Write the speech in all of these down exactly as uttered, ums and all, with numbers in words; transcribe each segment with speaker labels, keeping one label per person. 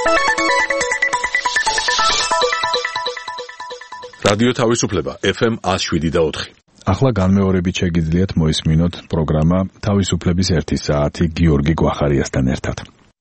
Speaker 1: რადიო თავისუფლება ეფ ემ one oh seven და four.
Speaker 2: ახლა განმეორებით შეგიძლიათ მოისმინოთ პროგრამა თავისუფლების ერთი საათი გიორგი გვახარიასთან ერთად.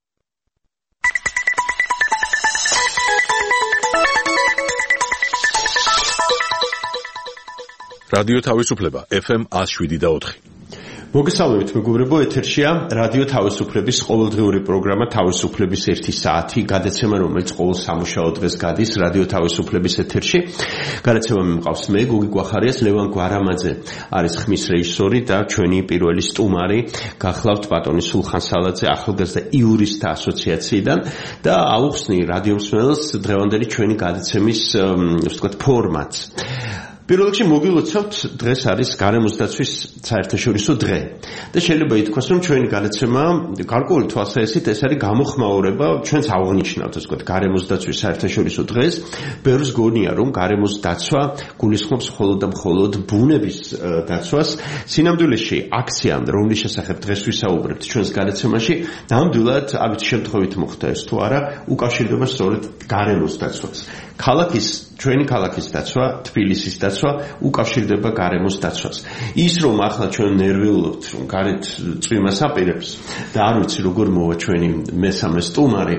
Speaker 1: რადიო თავისუფლება ეფ ემ one oh seven და four.
Speaker 3: მოგესალმებით მეგობრებო, ეთერშია რადიო თავისუფლების ყოველდღიური პროგრამა თავისუფლების ერთი საათი, გადაცემა რომელიც ყოველ სამუშაო დღეს გადის რადიო თავისუფლების ეთერში. გადაცემა მიყავს მე, გოგი გვახარიას, ლევან გვარამაძე არის ხმის რეჟისორი და ჩვენი პირველი სტუმარი. გახლავთ ბატონი სულხან სალაძე ახალგაზრდა იურისტთა ასოციაციიდან და აუხსნი რადიო მსმენელს დღევანდელი ჩვენი გადაცემის, ასე ვთქვათ, ფორმატს. პირველ რიგში მოგილოცავთ, დღეს არის გარემოს დაცვის საერთაშორისო დღე. და შეიძლება ითქვას, რომ ჩვენი გადაცემა გარკვეული თვალსაზრისით ეს არის გამოხმაურება ჩვენს აღნიშნავთ, ასე ვთქვათ, გარემოს დაცვის საერთაშორისო დღეს. ბევრს გონია, რომ გარემოს დაცვა გულისხმობს მხოლოდ და მხოლოდ ბუნების დაცვას. სინამდვილეში აქცია, რომლის შესახებ დღეს ვისაუბრებთ ჩვენს გადაცემაში, ნამდვილად ამით შემთხვევით მოხდა ეს თუ არა, უკავშირდება სწორედ გარემოს დაცვას. ქალაქის ჩვენი ქალაქის დაცვა, თბილისის დაცვა უკავშირდება გარემოს დაცვას. ის რომ ახლა ჩვენ ნერვიულობთ, რომ გარეთ წვიმას აპირებს და არ ვიცი როგორ მოვა ჩვენი მესამე სტუმარი,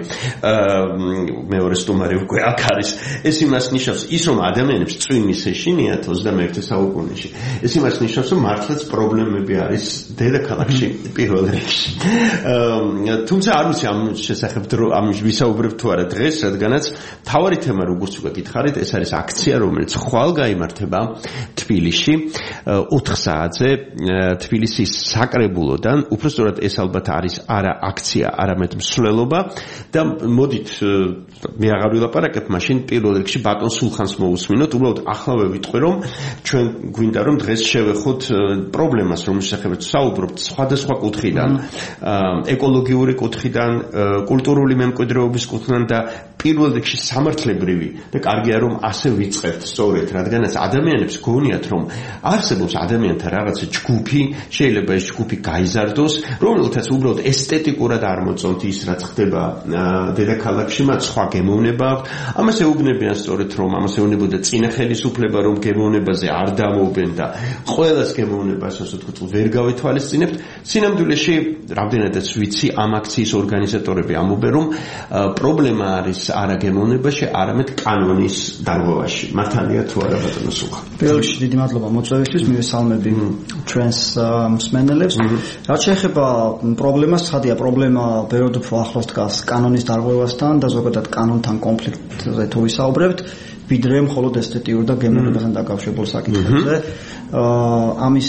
Speaker 3: მეორე სტუმარი უკვე აქ არის. ეს იმას ნიშნავს, ის რომ ადამიანებს წვიმის ეშინიათ ოცდამეერთე საუკუნეში. ეს იმას ნიშნავს, რომ მართლაც პრობლემები არის დედაქალაქში პირველ რიგში. თუმცა არ ვიცი ამ შესახებ ამ ვისაუბრებთ თუ არა დღეს, რადგანაც თავარი თემა როგორც უკვე გითხარით, ეს არის აქცია, რომელიც ხვალ გაიმართება თბილისში ოთხ საათზე თბილისის საკრებულოდან. უпростоრად ეს ალბათ არის არა აქცია, არამედ მსვლელობა და მოდით მე აღარ ვილაპარაკებ, მაშინ პირველ რიგში ბატონ სულხანს მოусმინოთ. უბრალოდ ახლავე ვიტყვი, რომ ჩვენ გვინდა რომ დღეს შევეხოთ პრობლემას, რომლის შესახებაც საუბრობთ სხვადასხვა კუთხიდან, ეკოლოგიური კუთხიდან, კულტურული მემკვიდრეობის კუთხიდან და პირველ რიგში სამართლებრივი და კარგია რომ ასე ვიწყებთ სწორედ, რადგანაც ადამიანებს გონიათ, რომ არსებობს ადამიანთა რაღაცა ჯგუფი, შეიძლება ეს ჯგუფი გაიზარდოს, რომელთაც უბრალოდ ესთეტიკურად არ მოწონთ ის, რაც ხდება დედაქალაქში, მათ სხვა გემოვნება აქვს. ამას ეუბნებიან სწორედ, რომ ამას ეუბნებოდა წინა ხელისუფლება, რომ გემოვნებაზე არ დამოუბენ და ყველას გემოვნებას, ასე ვთქვათ, ვერ გავითვალისწინებთ. სინამდვილეში, რამდენადაც ვიცი, ამ აქციის ორგანიზატორები ამბობენ, რომ პრობლემა არის არა გემოვნებაში, არამედ კანონის დარღვევაში. მართალია თუ არა ბატონო სულხან?
Speaker 4: პირველ რიგში დიდი მადლობა მოწვევისთვის, მივესალმები ჩვენს მსმენელებს. რაც შეეხება პრობლემას, ხადია პრობლემა ბევრად უფრო ახლოს დგას კანონის დარღვევასთან და ზოგადად კანონთან კონფლიქტზე თუ ვისაუბრებთ, ვიდრე მხოლოდ ესთეტიურ და გემოვნებასთან დაკავშირებულ საკითხებზე. ამის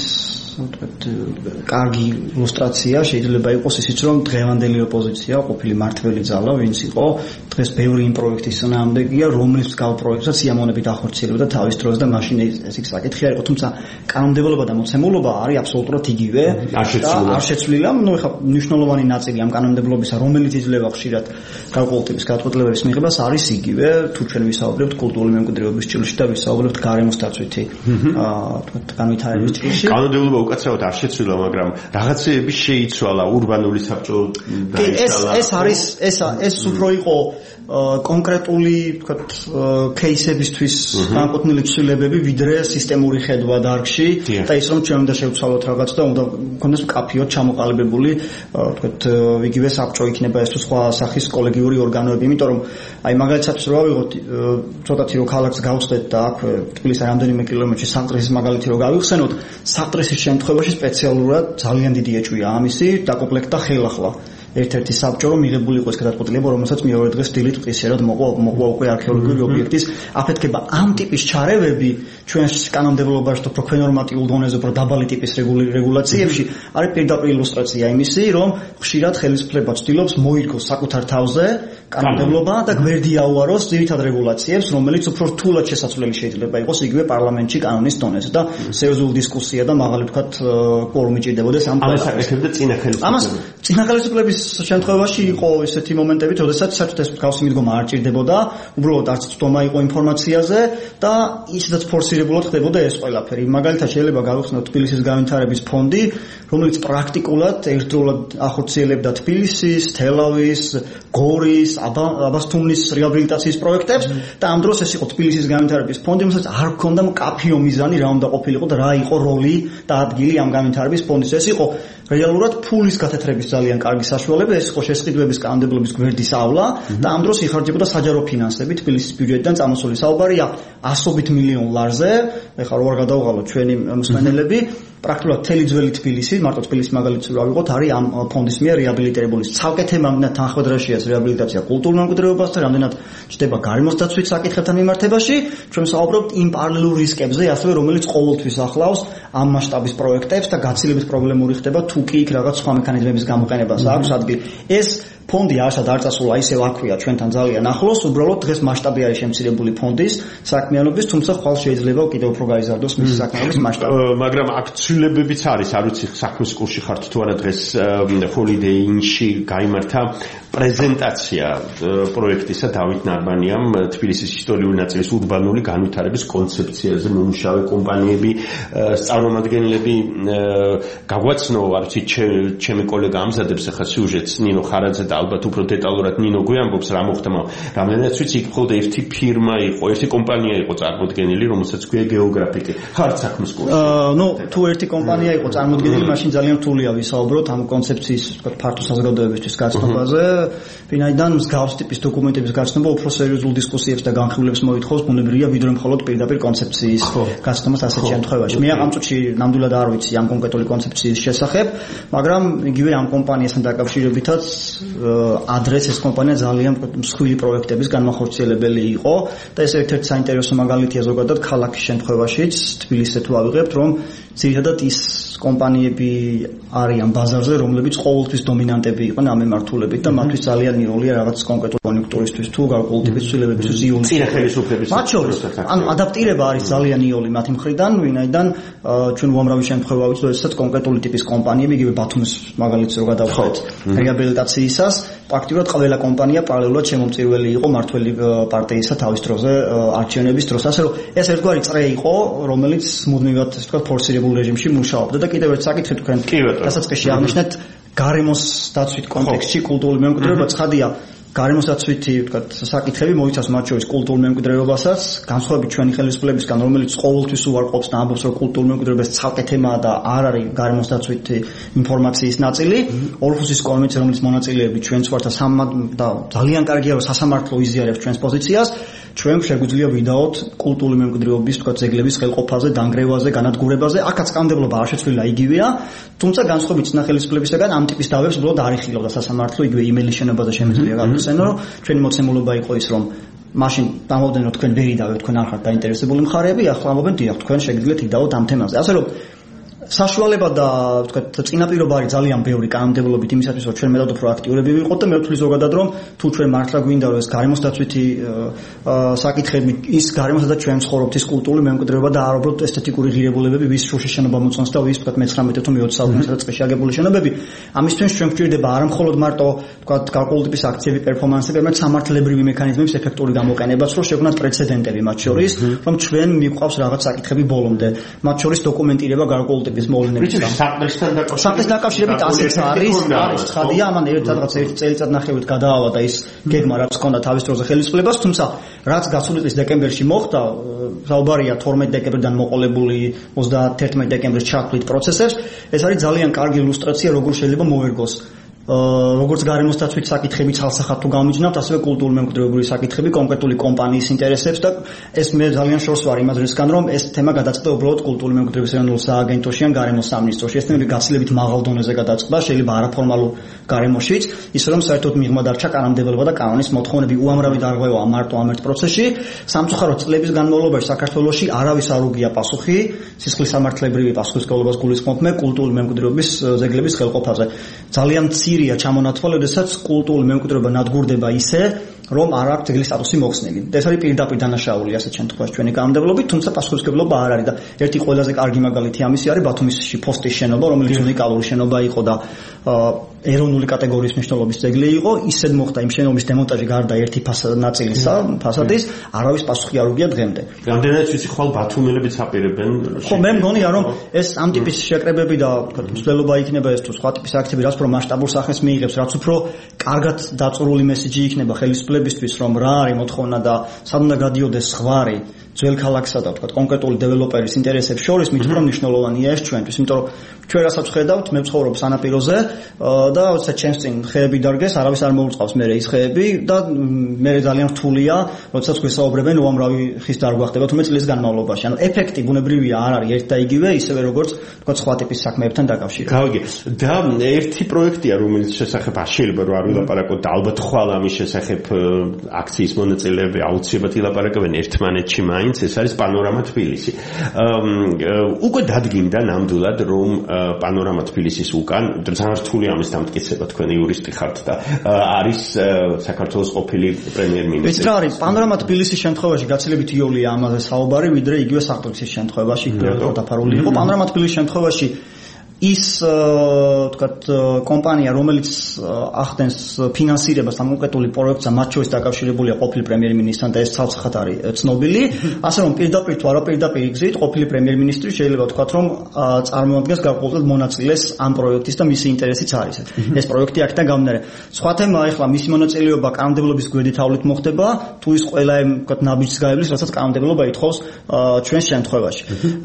Speaker 4: კარგი ილუსტრაცია შეიძლება იყოს ისიც, რომ დღევანდელი ოპოზიცია, ყოფილი მართველი ძალა, ვინც იყო, დღეს ბევრი იმ პროექტის წინააღმდეგია, რომლის მსგავ პროექტსაც სიამოვნებით ახორციელებდა თავის დროს და მაშინ ეს იქ საკითხი არ იყო, თუმცა კანონმდებლობა და მოცემულობა არის აბსოლუტურად იგივე და არ შეცვლილა. ნუ ეხლა მნიშვნელოვანი ნაწილი ამ კანონმდებლობისა, რომელიც იძლევა ხშირად გარკვეული ტიპის გადაწყვეტილებების მიღებას, არის იგივე, თუ ჩვენ ვისაუბრებთ კულტურული მემკვიდრეობის ჭრილში და ვისაუბრებთ გარემოს დაცვითი თქვათ განვითარების ჭრილში.
Speaker 3: კანონმდებლობა უკაცრავად არ შეცვლილა, მაგრამ რაღაცეები შეიცვალა, ურბანული საბჭო დაიშალა.
Speaker 4: ეს არის ეს ეს უფრო იყო კონკრეტული, თქვათ, кейსებისთვის განკუთვნილი ცვლილებები, ვიდრე სისტემური ხედვა დარგში და ის რომ ჩვენ უნდა შევცვალოთ რაღაც და უნდა გქონდეს მკაფიოდ ჩამოყალიბებული, თქვათ, იგივე საბჭო იქნება ეს თუ სხვა სახის კოლეგიური ორგანოები, იმიტომ რომ აი მაგალითად რო ავიღოთ ცოტათი რო ქალაქს გავხსნეთ და აქვე თბილისთან რამდენიმე კილომეტრში სამტრისის მაგალითი რო გავიხსენოთ, სამტრისის შემთხვევაში სპეციალურად ძალიან დიდი ეჭვია ამისი დაკომპლექტა ხელახლა. ერთ-ერთი საბჭო რომ მიღებული იყო ეს გადაწყვეტილება, რომელსაც მეორე დღეს დილით მყისიერად მოყვა მოყვა უკვე არქეოლოგიური ობიექტის აფეთქება. ამ ტიპის ჩარევები ჩვენს კანონმდებლობაში და უფრო ნორმატიულ დონეზე უფრო დაბალი ტიპის რეგულაციებში არის პირდაპირ ილუსტრაცია იმისი, რომ ხშირად ხელისუფლება ცდილობს მოიგოს საკუთარ თავზე კანონმდებლობა და გვერდი აუაროს ძირითად რეგულაციებს, რომელიც უფრო რთულად შესაძლებელი შეიძლება იყოს იგივე პარლამენტში კანონის დონეზე და სერიოზული დისკუსია და მაღალი ვთქვათ კვორუმი ჭირდებოდეს ამ
Speaker 3: ამას აკეთებდა წინა ხელისუფლება.
Speaker 4: ამას წინა ხელისუფლების შემთხვევაში იყო ესეთი მომენტები, როდესაც საერთოდ ეს მსგავსი მიდგომა არ ჭირდებოდა, უბრალოდ არც ცდომა იყო ინფორმაციაზე და ისედაც ფორსირებულად ხდებოდა ეს ყველაფერი. მაგალითად შეიძლება გავიხსნათ თბილისის განვითარების ფონდი, რომელიც პრაქტიკულად ერთდროულად ახორციელებდა თბილისის, თელავის, გორის, აბასთუმნის რეაბილიტაციის პროექტებს და ამ დროს ეს იყო თბილისის განვითარების ფონდი, რომელსაც არ ჰქონდა მკაფიო მიზანი რა უნდა ყოფილიყო და რა იყო როლი და ადგილი ამ განვითარების ფონდის. ეს იყო რეალურად ფულის გათეთრების ძალიან კარგი საშუალება, ეს იყო შესყიდვების კანონმდებლობის გვერდის ავლა და ამ დროს იხარჯებოდა საჯარო ფინანსები თბილისის ბიუჯეტიდან წამოსული. საუბარია ასობით მილიონ ლარზე, ეხლა რო არ გადავღალოთ ჩვენი მსმენელები, პრაქტიკულად მთელი ძველი თბილისი, მარტო თბილისის მაგალითს რა ვიღოთ, არის ამ ფონდის მიერ რეაბილიტირებული. ცალკე თემა მინდა თანხმედრაშია რეაბილიტაცია კულტურულ მემკვიდრეობასთან, რამდენად ჩდება გარემოს დაცვის საკითხებთან მიმართებაში, ჩვენ საუბრობთ იმ პარალელურ რისკებზე, ასევე რომელიც ყოველთვის ახლავს ამ მასშტაბის პროექტებს და გაცილებით პრობლემური ხდება თუ კი იქ რაღაც სხვა მექანიზმების გამოყენებას აქვს ადგილი. ეს ფონდი არსად არ წასულა ისევ აქვია ჩვენთან ძალიან ახლოს, უბრალოდ დღეს მასშტაბი არის შემცირებული ფონდის საქმიანობის, თუმცა ხვალ შეიძლება კიდევ უფრო გაიზარდოს მისი საქმიანობის მასშტაბი.
Speaker 3: მაგრამ აქ ცვლილებებიც არის, არ ვიცი საქმის კურსში ხართ თუ არა დღეს Holiday Inn-ში გაიმართა პრეზენტაცია პროექტისა დავით ნარბანიამ თბილისის ისტორიული ნაწილის ურბანული განვითარების კონცეფციაზე მომუშავე კომპანიები წარმომადგენლები გაგვაცნო, არ ვიცი ჩემი კოლეგა ამზადებს ახლა სიუჟეტს ნინო ხარაძე და ალბათ უფრო დეტალურად ნინო გვიამბობს რა მოხდა, რამდენადაც ვიცი იქ მხოლოდ ერთი ფირმა იყო, ერთი კომპანია იყო წარმოდგენილი, რომელსაც ქვია გეოგრაფიკი. ხართ საქმის კურსში?
Speaker 4: ნუ თუ ერთი კომპანია იყო წარმოდგენილი, მაშინ ძალიან რთულია ვისაუბროთ ამ კონცეფციის ფართო საზოგადოებისთვის გაცნობაზე. ვინაიდან მსგავს ტიპის დოკუმენტების გაცნობა უფრო სერიოზულ დისკუსიებს და განხილვებს მოითხოვს, ბუნებრივია, ვიდრე მხოლოდ პირდაპირ კონცეფციის გაცნობას ასეთ შემთხვევაში. მე ამ წუთში ნამდვილად არ ვიცი ამ კონკრეტული კონცეფციის შესახებ, მაგრამ იგივე ამ კომპანიასთან დაკავშირებითაც ადრეს ეს კომპანია ძალიან მსხვილი პროექტების განმახორციელებელი იყო და ეს ერთ-ერთი საინტერესო მაგალითია ზოგადად ქალაქის შემთხვევაშიც, თბილისზე თუ ავიღებთ, რომ ძირითადად ის კომპანიები არიან ბაზარზე, რომლებიც ყოველთვის დომინანტები იყვნენ ამ მიმართულებით და მათთვის ძალიან როლია რაღაც კონკრეტული კონიუნქტურისთვის თუ გარკვეული ტიპის ცვლილებებისთვის იული.
Speaker 3: წინა ხელისუფლების
Speaker 4: მათ შორის ან ადაპტირება არის ძალიან იული მათი მხრიდან, ვინაიდან ჩვენ უამრავი შემთხვევა ვიცით, როდესაც კონკრეტული ტიპის კომპანიები, იგივე ბათუმის მაგალითს რო გადავხოთ, რეაბილიტაციისას პრაქტიკულად ყველა კომპანია პარალელურად შემომწირველი იყო მართველი პარტიისა თავის დროზე არჩევნების დროს. ასე რომ ეს ერთგვარი წრე იყო, რომელიც მუდმივად ასე ვთქვათ ფორსირებულ რეჟიმში მუშაობდა და კიდევ ერთ საკითხი თქვენ დასაწყისში აღნიშნეთ გარემოს დაცვით კონტექსტში კულტურული მემკვიდრეობა ცხადია. გარემოს დაცვითი ვთქვათ საკითხები მოიცავს მათ შორის კულტურულ მემკვიდრეობასაც, განსხვავებით ჩვენი ხელისუფლებისგან, რომელიც ყოველთვის უარყოფს და ამბობს, რომ კულტურულ მემკვიდრეობას ცალკე თემაა და არ არის გარემოს დაცვითი ინფორმაციის ნაწილი. ორჰუსის კონვენცია, რომელიც მონაწილეები ჩვენც ვართ და ძალიან კარგია, რომ სასამართლო იზიარებს ჩვენს პოზიციას. ჩვენ შეგვიძლია ვიდაოთ კულტურული მემკვიდრეობის ვთქვათ ძეგლების ხელყოფაზე, დანგრევაზე, განადგურებაზე. აქაც კანონმდებლობა არ შეცვლილა იგივეა, თუმცა განსხვავებით ცნა ხელისუფლებისგან ამ ტიპის დავებს უბრალოდ არ იხილავდა სასამართლო, იგივე იმეილის შენობაზე შემიძლია გავიხსენო, რომ ჩვენი მოცემულობა იყო ის, რომ მაშინ დამოვიდნენ, რომ თქვენ ვერ იდავებთ, თქვენ არ ხართ დაინტერესებული მხარეები, ახლა ამბობენ, დიახ, თქვენ შეგიძლიათ იდაოთ ამ თემაზე. ასე რომ საშუალება და ვთქვათ წინაპირობა არის ძალიან ბევრი კანონმდებლობით იმისათვის, რომ ჩვენ მეტად უფრო აქტიურები ვიყოთ და მე ვთვლი ზოგადად, რომ თუ ჩვენ მართლა გვინდა რომ ეს გარემოს დაცვითი საკითხები, ის გარემოსა და ჩვენ ცხოვრობთ ის კულტურული მემკვიდრეობა და არ უბრალოდ ესთეტიკური ღირებულებები, ვის შუშის შენობა მოწონს და ვის ვთქვათ მეცხრამეტე თუ მეოცე საუკუნის წელს აგებული შენობები, ამისთვის ჩვენ გვჭირდება არა მხოლოდ მარტო ვთქვათ გარკვეული ტიპის აქციები, პერფორმანსები, არამედ სამართლებრივი მექანიზმების ეფექტური გამოყენებაც, რომ შეგვქონათ პრეცედენტები მათ შორის, რომ ჩვენ მიყვავს რაღაც საკითხები ბოლომდე, მათ შორის დოკუმენტირება გარკვეული ტიპის მოვლენების საყის დაკავშირებით ასეც არის, არის ცხადია, ამან ერთ რაღაც ერთ წელიწადნახევრით გადაავა და ის გეგმა რაც ჰქონდა თავის დროზე ხელისუფლებას, თუმცა რაც გასული წლის დეკემბერში მოხდა, საუბარია თორმეტი დეკემბრიდან მოყოლებული ოცდაათი დეკემბრის ჩათვლით პროცესებს, ეს არის ძალიან კარგი ილუსტრაცია, როგორ შეიძლება მოერგოს როგორც გარემოს დაცვით საკითხები ცალსახად თუ გამიჯნავთ, ასევე კულტურული მემკვიდრეობრივი საკითხები კონკრეტული კომპანიის ინტერესებს და ეს მე ძალიან შორს ვარ იმას რისკან, რომ ეს თემა გადაწყდა უბრალოდ კულტურული მემკვიდრეობის ეროვნულ სააგენტოში ან გარემოს სამინისტროში. ეს თემები გაცილებით მაღალ დონეზე გადაწყდა, შეიძლება არაფორმალურ გარემოშიც, ისე რომ საერთოდ მიღმა დარჩა კანონმდებლობა და კანონის მოთხოვნები უამრავი დარღვევა მარტო ამ ერთ პროცესში. სამწუხაროდ წლების განმავლობაში საქართველოში არავის არ უგია პასუხი სისხლის სამართლებრივი პასუხისმგებლობას გულისხმობ მე კულტურული მემკვიდრეობის ძეგლების ხელყოფაზე. ძალიან მცირეა ჩამონათვალე, როდესაც კულტურული მემკვიდრეობა ნადგურდება ისე, რომ არ აქვს ძეგლის სტატუსი მოხსნილი. ეს არის პირდაპირ დანაშაული ასეთ შემთხვევაში ჩვენი კანონმდებლობით, თუმცა პასუხისმგებლობა არ არის და ერთი ყველაზე კარგი მაგალითი ამისი არის ბათუმის ფოსტის შენობა, რომელიც უნიკალური შენობა იყო და ეროვნული კატეგორიის მნიშვნელობის ძეგლი იყო, ისედ მოხდა იმ შენობის დემონტაჟი გარდა ერთი ნაწილისა, ფასადის, არავის პასუხი არ უგია დღემდე.
Speaker 3: რამდენადაც ვიცი, ხვალ ბათუმელებიც აპირებენ.
Speaker 4: ხო, მე მგონია, რომ ეს ამ ტიპის შეკრებები და მცდელობა იქნება ეს თუ სხვა ტიპის აქციები, რაც უფრო მასშტაბურ სახეს მიიღებს, რაც უფრო კარგად დაწურული მესიჯი იქნება ხელისუფლებისთვის, რომ რა არის მოთხოვნა და სად უნდა გადიოდეს ზღვარი ძველ ქალაქსა და თქვა კონკრეტული დეველოპერის ინტერესებს შორის, მით უფრო მნიშვნელოვანია ეს ჩვენთვის, იმიტომ რომ ჩვენ რასაც ხედავთ, მე ვცხოვრობ სანაპიროზე და როცა ჩემს წინ ხეები დარგეს, არავის არ მოუწყავს მე ეს ხეები და მე ძალიან რთულია, როდესაც გვესაუბრებენ უამრავი ხის დარგვა ხდება თუმცა წლის განმავლობაში. ანუ ეფექტი ბუნებრივია არ არის ერთ და იგივე, ისევე როგორც თქვა სხვა ტიპის საქმეებთან დაკავშირებით.
Speaker 3: გავიგე. და ერთი პროექტია, რომელიც შესახებ შეიძლება რომ არ ვილაპარაკოთ და ალბათ ხვალ ამის შესახებ აქციის მონაწილეები აუცილებლად ილაპარაკებენ ერთმანეთში მაინც, ეს არის პანორამა თბილისი. უკვე დადგინდა ნამდვილად რომ პანორამა თბილისის უკან, ძალიან რთული ამის დამტკიცება, თქვენ იურისტი ხართ და არის საქართველოს ყოფილი პრემიერ-მინისტრი.
Speaker 4: ეს რა არის? პანორამა თბილისის შემთხვევაში გაცილებით იოლია ამაზე საუბარი, ვიდრე იგივე საფრთხის შემთხვევაში დაფარული იყო. პანორამა თბილისის შემთხვევაში ის თქვათ კომპანია, რომელიც ახდენს ფინანსირებას ამ კონკრეტული პროექტს, მათ შორის დაკავშირებულია ყოფილი პრემიერ-მინისტრთან და ეს ცალსახად არის ცნობილი, ასე რომ პირდაპირ თუ არაპირდაპირ გზით ყოფილი პრემიერ-მინისტრი შეიძლება ვთქვათ, რომ წარმოადგენს გარკვეულ მონაწილეს ამ პროექტის და მისი ინტერესიც არის. ეს პროექტი აქედან გამომდინარე. სხვა თემა ახლა მისი მონაწილეობა კანონმდებლობის გვერდით თავლით მოხდება, თუ ის ყველა იმ ვთქვათ ნაბიჯს გაივლის, რასაც კანონმდებლობა ითხოვს ჩვენს შემთხვევაში.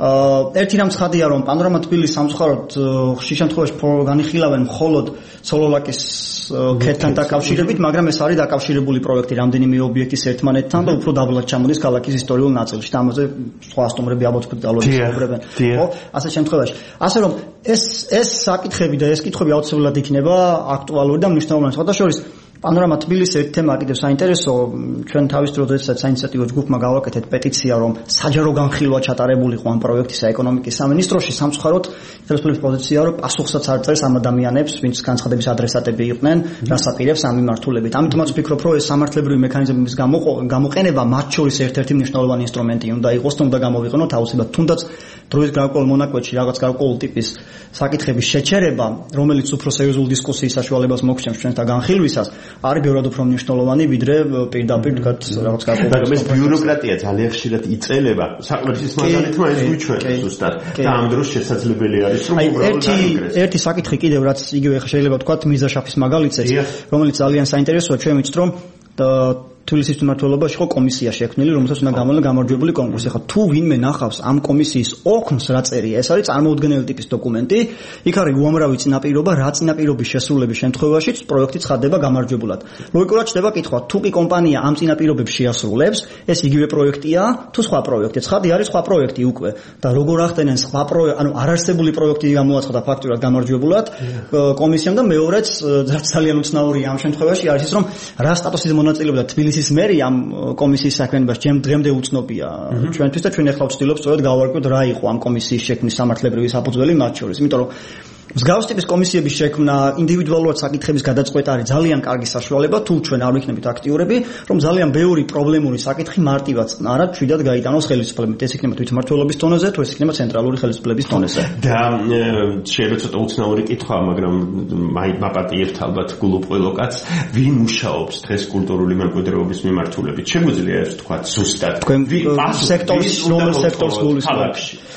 Speaker 4: ერთი რამ ცხადია, რომ პანორამა თბილისის სამწუხაროდ ხშირ შემთხვევაში განიხილავენ მხოლოდ სოლოლაკის ქედთან დაკავშირებით, მაგრამ ეს არის დაკავშირებული პროექტი რამდენიმე ობიექტის ერთმანეთთან და უფრო დაბლად ჩამოდის ქალაქის ისტორიულ ნაწილში. ამაზე სხვა სტუმრები ალბათ დაალოდებენ. ხო, ასე შემთხვევაში. ასე რომ ეს ეს საკითხები და ეს კითხვები აუცილებლად იქნება აქტუალური და მნიშვნელოვანი. სხვათა შორის პანორამა თბილისის ერთ თემა კიდევ საინტერესო, ჩვენ თავის დროსაც საინიციატივო ჯგუფმა გავაკეთეთ პეტიცია, რომ საჯარო განხილვა ჩატარებულიყო ამ პროექტის საეკონომიკის სამინისტროში, სამწუხაროდ ხელისუფლების პოზიცია, რომ პასუხსაც არ წერს ამ ადამიანებს, ვინც განცხადების ადრესატები იყვნენ, რას აპირებს ამ მიმართულებით. ამიტომაც ვფიქრობ, რომ ეს სამართლებრივი მექანიზმების გამოყენება მათ შორის ერთ-ერთი მნიშვნელოვანი ინსტრუმენტი უნდა იყოს და უნდა გამოვიყენოთ აუცილებლად, თუნდაც დროის გარკვეულ მონაკვეთში რაღაც გარკვეულ ტიპის საკითხების შეჩერება, რომელიც უფრო სერიოზულ დისკუსიის საშუალებას მოგცემს ჩვენთან განხილვისას, არის ბევრად უფრო მნიშვნელოვანი, ვიდრე პირდაპირ თქვათ რაღაც გარკვეულ.
Speaker 3: მაგრამ ეს ბიუროკრატია ძალიან ხშირად იწელება. საყმრის მაგალითად მაინც გვიჩვენებს ზუსტად. და ამ დროს შესაძლებელი არის რომ უბრალოდ დაიგრეს.
Speaker 4: ერთი საკითხი კიდევ რაც იგივე შეიძლება თქვათ მირზაშაფის მაგალითიც, რომელიც ძალიან საინტერესოა, ჩვენ ვიცით რომ თბილისის მმართველობაში იყო კომისია შექმნილი, რომელსაც უნდა გამოვლენ გამარჯვებული კონკურსი. ხა თუ ვინმე ნახავს ამ კომისიის ოქნს რა წერია, ეს არის წარმოუდგენელი ტიპის დოკუმენტი. იქ არის უამრავი წინაპირობა, რა წინაპირობის შესრულების შემთხვევაშიც პროექტი ცხადდება გამარჯვებულად. ლოგიკურად ჩდება კითხვა, თუ კი კომპანია ამ წინაპირობებს შეასრულებს, ეს იგივე პროექტია, თუ სხვა პროექტი. ცხადი არის სხვა პროექტი უკვე და როგორ ახდენენ სხვა პროექტი, ანუ არარსებული პროექტი გამოაცხადა ფაქტურად გამარჯვებულად კომისიამ და მეორეც, რაც ძალიან უცნაურია ამ შემთხვევაში, არის ის, რომ რა სტატუსის მონაწილეობდა თბილისის მერი ამ კომისიის საქმიანობაში დღემდე უცნობია ჩვენთვის და ჩვენ ახლა ვცდილობთ სწორედ გავარკვიოთ რა იყო ამ კომისიის შექმნის სამართლებრივი საფუძველი მათ შორის. იმიტომ რომ მსგავს ტიპის კომისიების შექმნა, ინდივიდუალურად საკითხების გადაწყვეტა არის ძალიან კარგი საშუალება, თუ ჩვენ არ ვიქნებით აქტიურები, რომ ძალიან ბევრი პრობლემური საკითხი მარტივად არა ჩვიდად გაიტანოს ხელისუფლებამ. ეს იქნება თვითმმართველობის დონეზე, თუ ეს იქნება ცენტრალური ხელისუფლების დონეზე.
Speaker 3: და შეიძლება ცოტა უცნაური კითხვა, მაგრამ მაპატიებთ ალბათ გულუბრ ყველო კაცს, ვინ მუშაობს დღეს კულტურული მემკვიდრეობის მიმართულებით? შეგვიძლია ეს თქვა ზუსტად.
Speaker 4: თქვენ სექტორის რომელ სექტორს გულისხმობთ?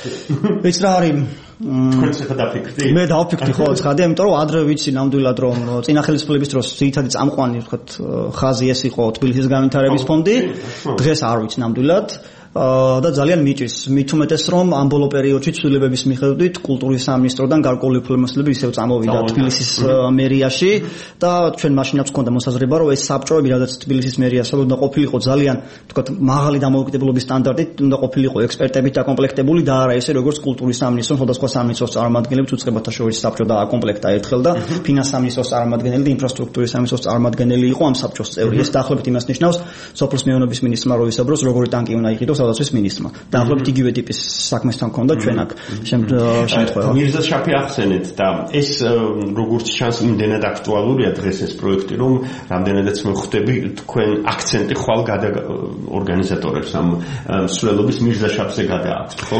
Speaker 4: ეს რა არის?
Speaker 3: თქვენც ახლა დაფიქრდი?
Speaker 4: მე დავფიქრდი ხო, ცხადია, იმიტომ რომ ადრე ვიცი ნამდვილად რომ წინა ხელისუფლების დროს ძირითადი წამყვანი ვთქვათ ხაზი ეს იყო თბილისის განვითარების ფონდი, დღეს არ ვიცი ნამდვილად. და ძალიან მიჭირს, მით უმეტეს რომ ამ ბოლო პერიოდში ცვლილებების მიხედვით კულტურის სამინისტროდან გარკვეული უფლებამოსილები ისევ წამოვიდა თბილისის მერიაში და ჩვენ მაშინაც გვქონდა მოსაზრება, რომ ეს საბჭოები, რადგან თბილისის მერიასთან უნდა ყოფილიყო ძალიან თქვათ მაღალი დამოუკიდებლობის სტანდარტით, უნდა ყოფილიყო ექსპერტებით დაკომპლექტებული და არა ესე როგორც კულტურის სამინისტრო, სხვადასხვა სამინისტროს წარმომადგენლები, უწყებათა შორის საბჭო დააკომპლექტა ერთხელ და ფინანსის სამინისტროს წარმომადგენელი და ინფრასტრუქტურის სამინისტროს წარმომადგენელი იყო ამ საბჭოს წევრი. ეს დაახლოებით იმას ნიშნავს, სოფლის მეურნეობის მინისტრმა რო ისაუბროს, როგორი ტანკი უნდა იყიდოს თავდაცვის მინისტრმა. დაახლოებით იგივე ტიპის საქმესთან ჰქონდა ჩვენ აქ შემთხვევა.
Speaker 3: მირზა შაფი ახსენეთ და ეს როგორც ჩანს იმდენად აქტუალურია დღეს ეს პროექტი, რომ რამდენადაც მე ხვდები თქვენ აქცენტი ხვალ გადა ორგანიზატორებს ამ მსვლელობის მირზა შაფზე გადააქვთ, ხო?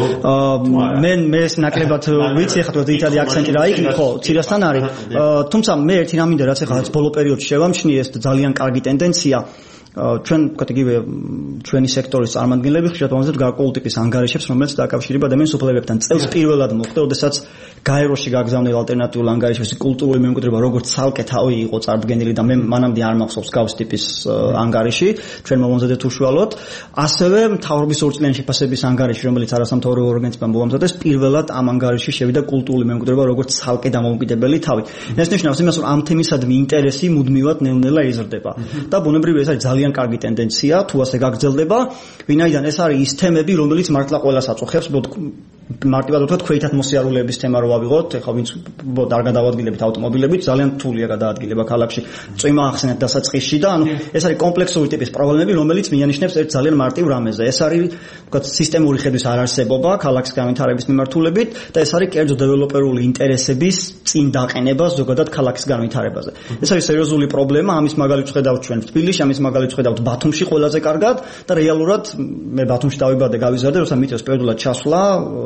Speaker 4: მე მე ეს ნაკლებად ვიცი ახლა თუ ძირითადი აქცენტი რა იქნება, ხო, ცირასთან არის. თუმცა მე ერთი რამ მინდა რაც ახლა ბოლო პერიოდში შევამჩნიე, ეს ძალიან კარგი ტენდენცია. ჩვენ კატეგორია ჩვენი სექტორის წარმომადგენლები ხშირად ვამბობთ გარკვეულ ტიპის ანგარიშებს, რომელიც დაკავშირება ადამიანის უფლებებთან. წელს პირველად მოხდა, როდესაც გაეროში გაგზავნილ ალტერნატიულ ანგარიშებს კულტურული მემკვიდრეობა როგორც ცალკე თავი იყო წარდგენილი და მე მანამდე არ მახსოვს გავს ტიპის ანგარიში ჩვენ მომზადეთ უშუალოდ. ასევე მთავრობის ორწლიანი შეფასების ანგარიში, რომელიც არასამთავრობო ორგანიზმმა მოამზადეს, პირველად ამ ანგარიში შევიდა კულტურული მემკვიდრეობა როგორც ცალკე დამოუკიდებელი თავი. ეს ნიშნავს იმას, რომ ამ თემისადმი ინტერესი მუდმივად ნელ-ნელა იზრდება და ბუნებრივია ეს არის ძალიან ძალიან კარგი ტენდენცია, თუ ასე გაგრძელდება, ვინაიდან ეს არის ის თემები, რომელიც მართლა ყველას აწუხებს, მარტივად ვთქვათ, ქვეითად მოსიარულეების თემა რო ავიღოთ, ეხლა ვინც არ გადავადგილებით ავტომობილებით, ძალიან რთულია გადაადგილება ქალაქში. წვიმა ახსენეთ დასაწყისში და ანუ ეს არის კომპლექსური ტიპის პრობლემები, რომელიც მიანიშნებს ერთ ძალიან მარტივ რამეზე. ეს არის, ვთქვათ, სისტემური ხედვის არარსებობა ქალაქის განვითარების მიმართულებით და ეს არის კერძო დეველოპერული ინტერესების წინ დაყენება ზოგადად ქალაქის განვითარებაზე. ეს არის სერიოზული პრობლემა, ამის მაგალითს ხედავთ ჩვენ თბილისში, ამის მაგალითს ხედავთ ბათუმში ყველაზე კარგად და რეალურად მე ბათუმში დავიბადე, გავიზარდე, როცა მიწევს პერიოდულად ჩასვლა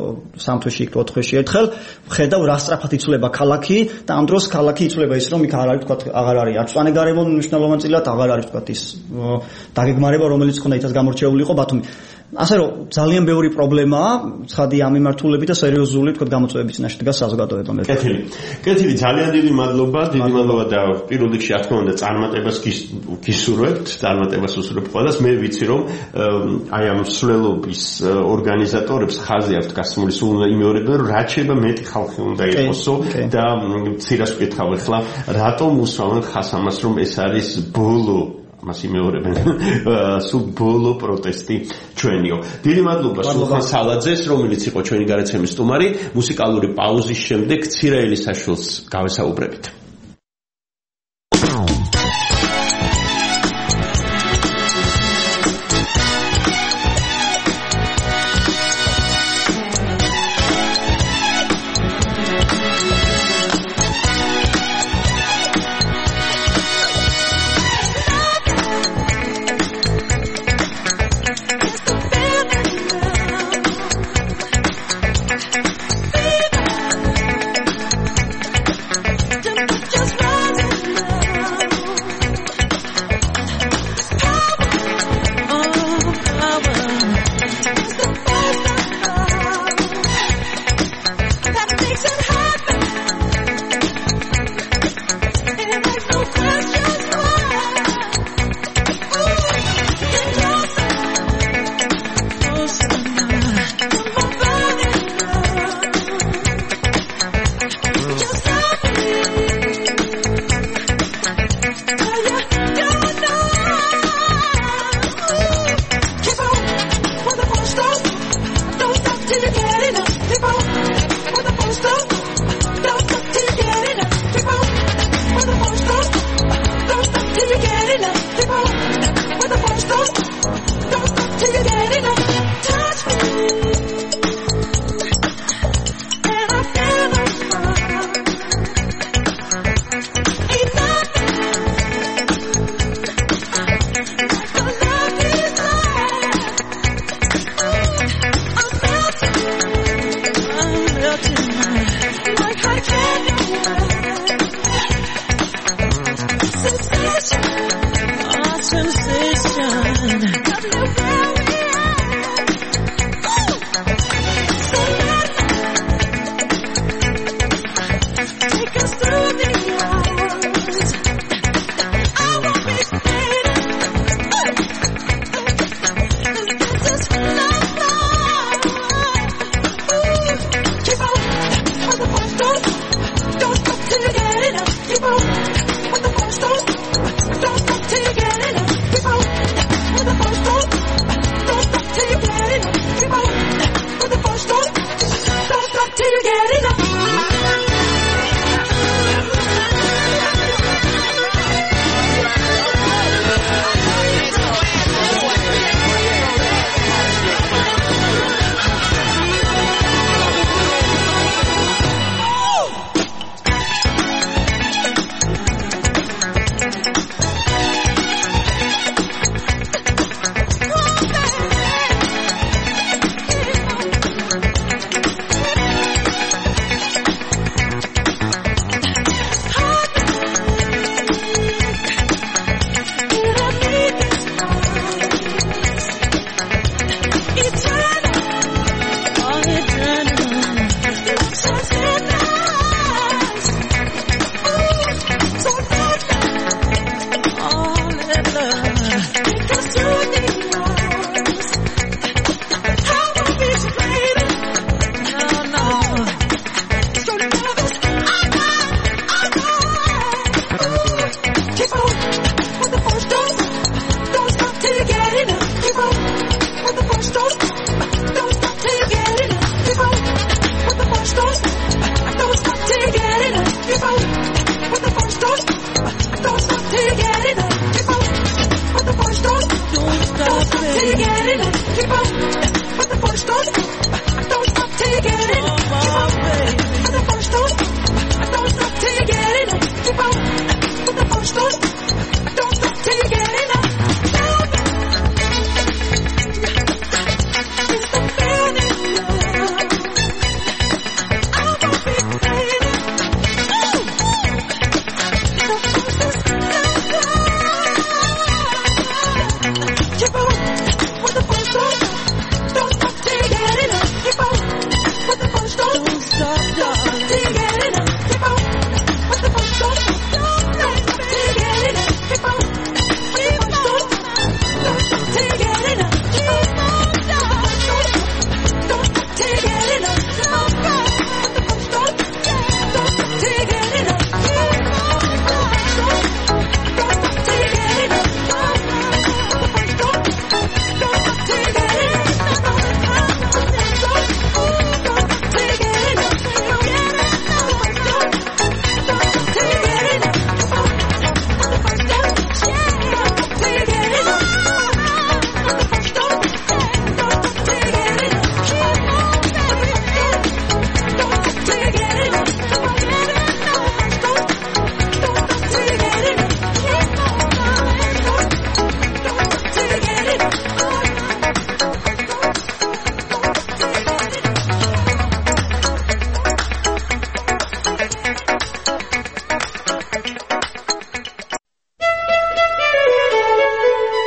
Speaker 4: სამ თვეში იქ ოთხ თვეში ერთხელ ხედავ რა სწრაფად იცვლება ქალაქი და ამ დროს ქალაქი იცვლება ის რომ იქ არ არის თქვა აღარ არის არც წვანე გარემო მნიშვნელოვანი წილად აღარ არის თქვა ის დაგეგმარება რომელიც ხონდა ითაც გამორჩეული იყო ბათუმი ასე რომ ძალიან ბევრი პრობლემაა ცხადი ამ მიმართულებით და სერიოზული თქვა გამოწვევების წინაშე დგას საზოგადოება მე
Speaker 3: კეთილი კეთილი ძალიან დიდი მადლობა დიდი მადლობა და პირველ რიგში რა თქმა უნდა წარმატებას გისურვებთ წარმატებას უსურვებთ ყველას მე ვიცი რომ აი ამ მსვლელობის ორგანიზატორებს ხაზი აქვს გასმული სულ უნდა იმეორებენ რომ რაც შეიძლება მეტი ხალხი უნდა იყოსო და ცირას ვკითხავ ახლა რატომ უსვამენ ხას ამას რომ ეს არის ბოლო მას იმეორებენ სულ ბოლო პროტესტი ჩვენიო. დიდი მადლობა სულხან სალაძეს, რომელიც იყო ჩვენი გადაცემის სტუმარი. მუსიკალური პაუზის შემდეგ ცირაელი საშვილს გავესაუბრებით.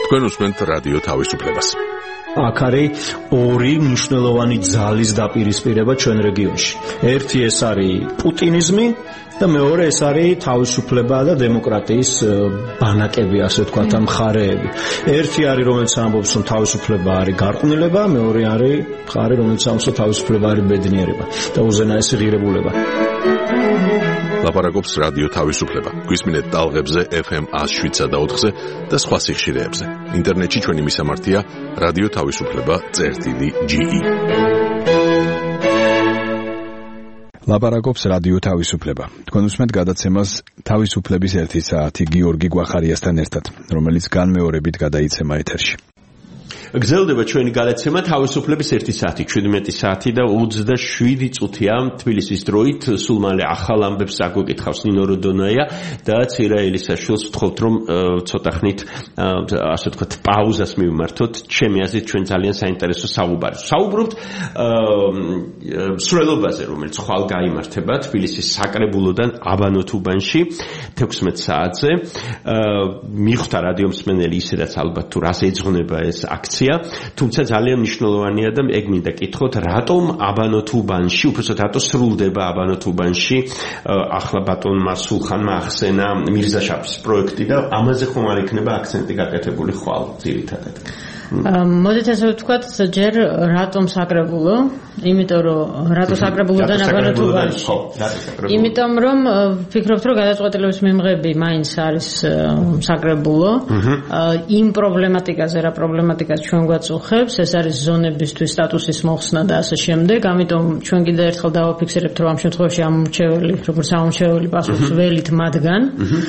Speaker 1: თქვენ უსმენთ რადიო თავისუფლებას.
Speaker 5: აქ არის ორი მნიშვნელოვანი ძალის დაპირისპირება ჩვენ რეგიონში. ერთი ეს არის პუტინიზმი და მეორე ეს არის თავისუფლება და დემოკრატიის ბანაკები, ასე ვთქვათ, მხარეები. ერთი არის, რომელიც ამბობს, რომ თავისუფლება არის გარყვნილება, მეორე არის მხარე, რომელიც ამბობს, რომ თავისუფლება არის ბედნიერება და უზენაესი ღირებულება.
Speaker 1: ლაპარაკობს რადიო თავისუფლება. გვისმინეთ ტალღებზე ეფ ემ one oh seven და ოთხზე და სხვა სიხშირეებზე. ინტერნეტში ჩვენი მისამართია რადიო თავისუფლება წერტილი ჯი ი.
Speaker 2: ლაპარაკობს რადიო თავისუფლება. თქვენ უსმენთ გადაცემას თავისუფლების ერთი საათი გიორგი გვახარიასთან ერთად, რომელიც განმეორებით გადაიცემა ეთერში.
Speaker 3: გრძელდება ჩვენი გადაცემა თავისუფლების ერთი საათი, შვიდმეტი საათი და ოცდაშვიდი წუთია თბილისის დროით. სულ მალე ახალ ამბებს აგვიკითხავს ნინო როდონაია და ცირა ელისაშვილს ვთხოვთ, რომ ცოტა ხნით ასე ვთქვათ პაუზას მივმართოთ. ჩემი აზრით ჩვენ ძალიან საინტერესო საუბარი. საუბრობთ სრულობაზე, რომელიც ხვალ გაიმართება თბილისის საკრებულოდან აბანოთუბანში თექვსმეტ საათზე. მიხვდა რადიომსმენელი ისედაც ალბათ თუ რას ეძღვნება ეს აქცია. თუმცა ძალიან მნიშვნელოვანია და ეგ მინდა კითხოთ, რატომ აბანოთუბანში, უბრალოდ რატო სრულდება აბანოთუბანში ახლა ბატონმა სულხანმა ახსენა მირზაშაფის პროექტი და ამაზე ხომ არ იქნება აქცენტი გაკეთებული ხვალ ძირითადად.
Speaker 6: მოდით ასე ვთქვათ, ჯერ რატომ საკრებულო? იმიტომ რომ რატო საკრებულოდან აბანოთუბანში? იმიტომ რომ ვფიქრობთ, რომ გადაწყვეტილების მიღები მაინც არის საკრებულო. იმ პრობლემატიკაზე, რა პრობლემატიკას ჩვენ გვაწუხებს, ეს არის ზონებისთვის სტატუსის მოხსნა და ასე შემდეგ. ამიტომ ჩვენ კიდევ ერთხელ დავაფიქსირებთ, რომ ამ შემთხვევაში ამორჩეველი, როგორც ამორჩეველი პასუხს ველით მათგან.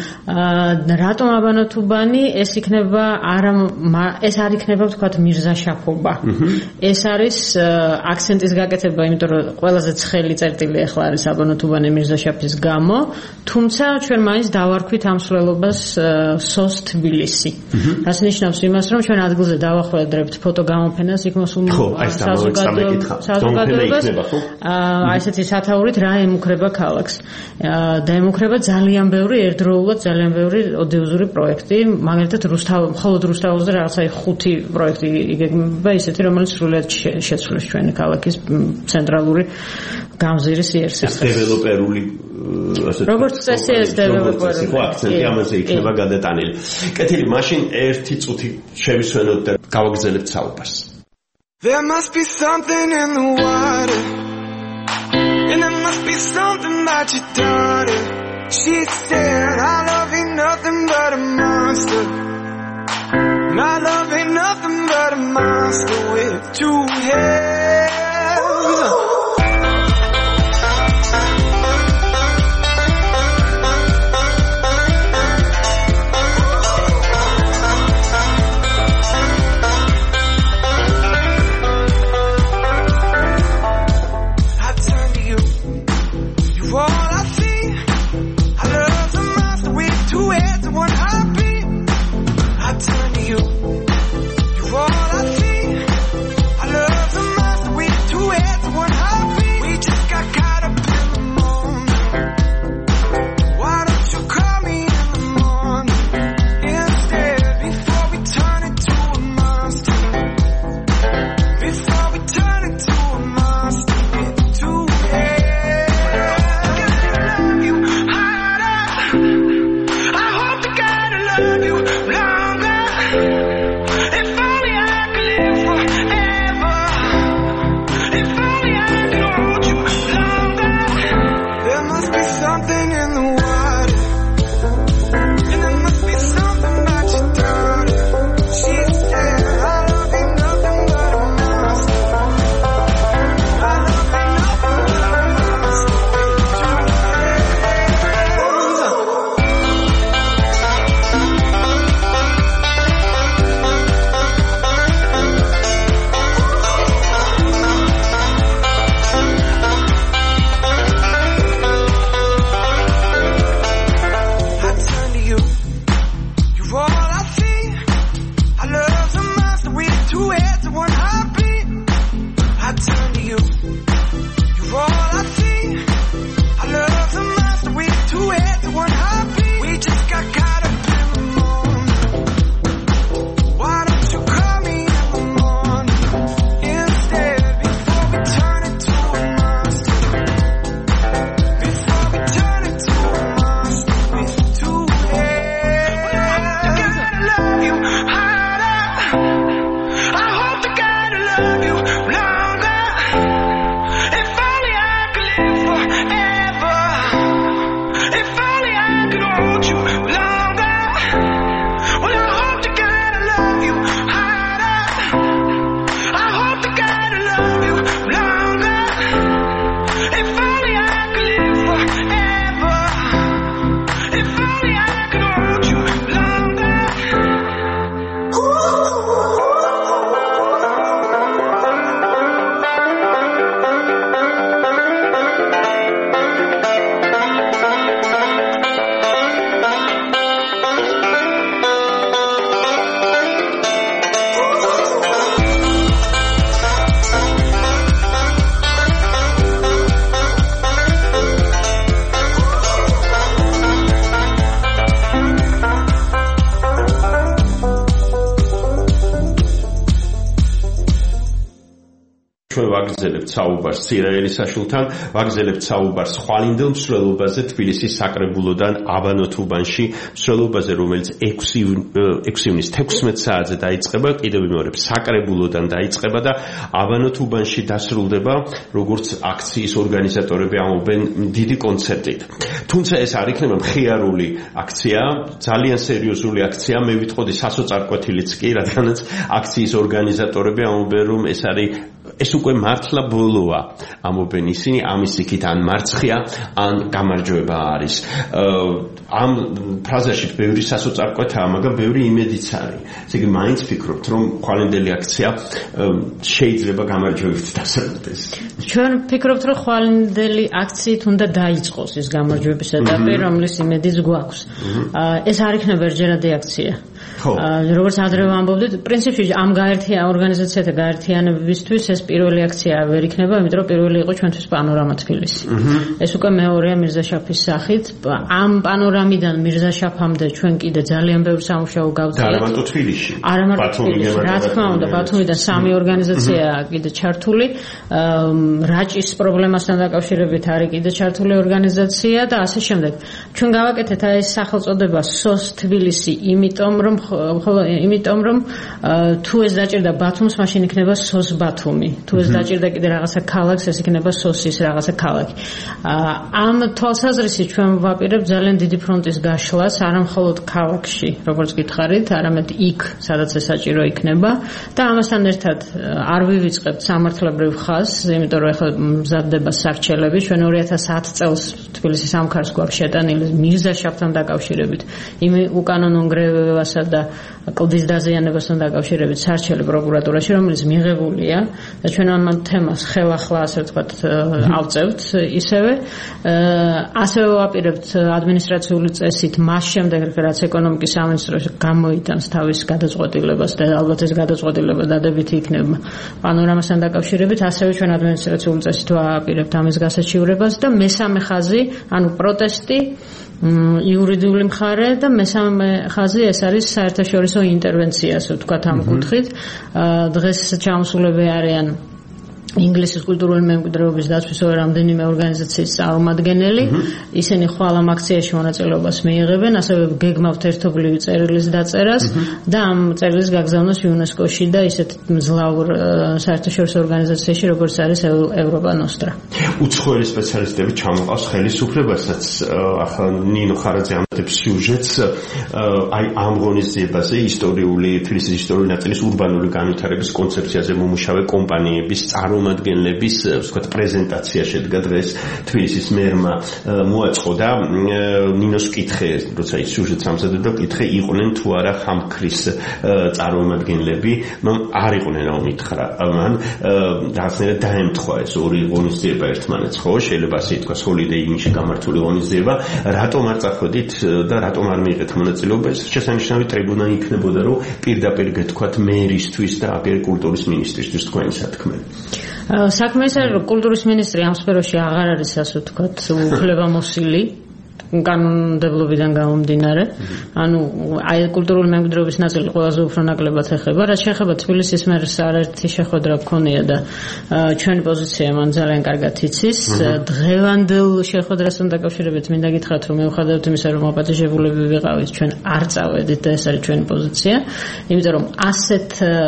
Speaker 6: რატომ აბანოთუბანი? ეს იქნება არა ეს არ იქნება ვთქვათ მირზაშაფობა. ეს არის აქცენტის გაკეთება, იმიტომ რომ ყველაზე ცხელი წერტილი ახლა არის აბანოთუბანი მირზაშაფის გამო, თუმცა ჩვენ მაინც დავარქვით ამ სვლელობას სოს თბილისი. რაც ნიშნავს იმას, რომ ჩვენ ადგილზე დავახვედრებთ ფოტოგამოფენას იქ მოსულ საზოგადოებას. აი ესეთი სათაურით რა ემუქრება ქალაქს. და ემუქრება ძალიან ბევრი ერთდროულად ძალიან ბევრი ოდიოზური პროექტი, მაგალითად რუსთავ მხოლოდ რუსთავზე რაღაცა ხუთი პროექტი იგეგმება ისეთი, რომელიც სრულიად შეცვლეს ჩვენი ქალაქის ცენტრალური გამზირის იერსახეს.
Speaker 3: დეველოპერული ასე
Speaker 6: როგორც წესი ეს დეველოპერული
Speaker 3: აქცენტი ამაზე იქნება გადატანილი. კეთილი, მაშინ ერთი წუთი შევისვენოთ და გავაგრძელებთ საუბარს.
Speaker 7: There must be something in the water, and there must be something about your daughter. She said, I love ain't nothing but a monster. My love ain't nothing but a monster with two heads. Why
Speaker 3: ჩვენ ვაგრძელებთ საუბარს ცირაელის საშულთან, ვაგრძელებთ საუბარს ხვალინდელ მსვლელობაზე თბილისის საკრებულოდან აბანოთუბანში, მსვლელობაზე, რომელიც ექვსი ივნის თექვსმეტ საათზე დაიწყება, კიდევ ვიმეორებ, საკრებულოდან დაიწყება და აბანოთუბანში დასრულდება, როგორც აქციის ორგანიზატორები ამობენ, დიდი კონცერტით. თუმცა ეს არ იქნება მხიარული აქცია, ძალიან სერიოზული აქცია, მე ვიტყოდი სასოწარკვეთილიც კი, რადგანაც აქციის ორგანიზატორები ამობენ, რომ ეს არის ეს უკვე მართლა ბოლოა, ამობენ ისინი, ამის იქით ან მარცხია, ან გამარჯვება არის. ამ ფრაზაში ბევრი სასოწარკვეთაა, მაგრამ ბევრი იმედიც არის. ესე იგი, მაინც ვფიქრობთ, რომ ხვალინდელი აქცია შეიძლება გამარჯვებით დასრულდეს.
Speaker 6: ჩვენ ვფიქრობთ, რომ ხვალინდელი აქციით უნდა დაიწყოს ეს გამარჯვების ეტაპი, რომლის იმედიც გვაქვს. ეს არ იქნება ერთჯერადი აქცია. როგორც ადრე ვამბობდით, პრინციპში ამ გაერთიანება ორგანიზაციათა გაერთიანებისთვის ეს პირველი აქცია ვერ იქნება, იმიტომ რომ პირველი იყო ჩვენთვის პანორამა თბილისი. ეს უკვე მეორეა მირზაშაფის სახით. ამ პანორამიდან მირზაშაფამდე ჩვენ კიდე ძალიან ბევრი სამუშაო გავწიეთ.
Speaker 3: არა მარტო თბილისში.
Speaker 6: არა მარტო თბილისში. რა თქმა უნდა, ბათუმიდან სამი ორგანიზაცია კიდე ჩართული. რაჭის პრობლემასთან დაკავშირებით არის კიდე ჩართული ორგანიზაცია და ასე შემდეგ. ჩვენ გავაკეთეთ ეს სახელწოდება სოს თბილისი, იმიტომ რომ იმიტომ რომ თუ ეს დაჭირდა ბათუმს, მაშინ იქნება სოს ბათუმი. თუ ეს დაჭირდა კიდე რაღაცა ქალაქს, ეს იქნება სოსის რაღაცა ქალაქი. ამ თვალსაზრისით ჩვენ ვაპირებთ ძალიან დიდი ფრონტის გაშლას, არა მხოლოდ ქალაქში, როგორც გითხარით, არამედ იქ, სადაც ეს საჭირო იქნება და ამასთან ერთად არ ვივიწყებთ სამართლებრივ ხაზს, იმიტომ რომ ახლა მზადდება სარჩელები. ჩვენ ორი ათას ათ წელს თბილისის სამქარს გვაქვს შეტანილი მირზაშაფთან დაკავშირებით, იმ უკანონო ნგრევებასა და კლდის დაზიანებასთან დაკავშირებით სარჩელი პროკურატურაში, რომელიც მიღებულია და ჩვენ ამ თემას ხელახლა, ასე ვთქვათ, ავწევთ ისევე. ასევე ვაპირებთ ადმინისტრაციული წესით მას შემდეგ, რაც ეკონომიკის სამინისტრო გამოიტანს თავის გადაწყვეტილებას და ალბათ ეს გადაწყვეტილება დადებითი იქნება პანორამასთან დაკავშირებით, ასევე ჩვენ ადმინისტრაციული წესით ვაპირებთ ამის გასაჩივრებას და მესამე ხაზი, ანუ პროტესტი, იურიდიული მხარე და მესამე ხაზი ეს არის საერთაშორისო ინტერვენცია, ასე ვთქვათ, ამ კუთხით. დღეს ჩამოსულები არიან ინგლისის კულტურული მემკვიდრეობის დაცვის რამდენიმე ორგანიზაციის წარმომადგენელი. ისინი ხვალ ამ აქციაში მონაწილეობას მიიღებენ, ასევე გეგმავთ ერთობლივი წერილის დაწერას და ამ წერილის გაგზავნას იუნესკოში და ისეთ მძლავრ საერთაშორისო ორგანიზაციაში, როგორც არის ევროპა ნოსტრა.
Speaker 3: უცხოელი სპეციალისტები ჩამოყავს ხელისუფლებასაც. ახლა ნინო ხარაძე ამტებს სიუჟეტს აი ამ ღონისძიებაზე ისტორიული თბილისის ისტორიული ნაწილის ურბანული განვითარების კონცეფციაზე მომუშავე კომპანიების წარმომადგენლების ვთქვათ პრეზენტაცია შედგა დღეს თბილისის მერმა მოაწყო და ნინოს კითხე, როცა ის სიუჟეტს ამზადებდა, კითხე იყვნენ თუ არა ხამქრის წარმომადგენლები, მაგრამ არ იყვნენ, რა მითხრა. მან რაღაცნაირად დაემთხვა ეს ორი ღონისძიება ერთმანეთს, ხო? შეიძლება ასე ითქვას, ჰოლიდეი ინში გამართული ღონისძიება, რატომ არ წახვედით და რატომ არ მიიღეთ მონაწილეობა? ეს შესანიშნავი ტრიბუნა იქნებოდა, რომ პირდაპირ გეთქვათ მერისთვის და აგერ კულტურის მინისტრისთვის თქვენი სათქმელი.
Speaker 6: საქმე ის არის, რომ კულტურის მინისტრი ამ სფეროში აღარ არის, ასე ვთქვათ, უფლებამოსილი კანონმდებლობიდან გამომდინარე. ანუ აი კულტურული მემკვიდრეობის ნაწილი ყველაზე უფრო ნაკლებად ეხება. რაც შეეხება თბილისის მერს, არაერთი შეხვედრა გქონია და ჩვენი პოზიცია მან ძალიან კარგად იცის. დღევანდელ შეხვედრასთან დაკავშირებით მინდა გითხრათ, რომ მიუხედავად იმისა, რომ აპატეჟებულები ვიყავით, ჩვენ არ წავედით და ეს არის ჩვენი პოზიცია, იმიტომ რომ ასეთ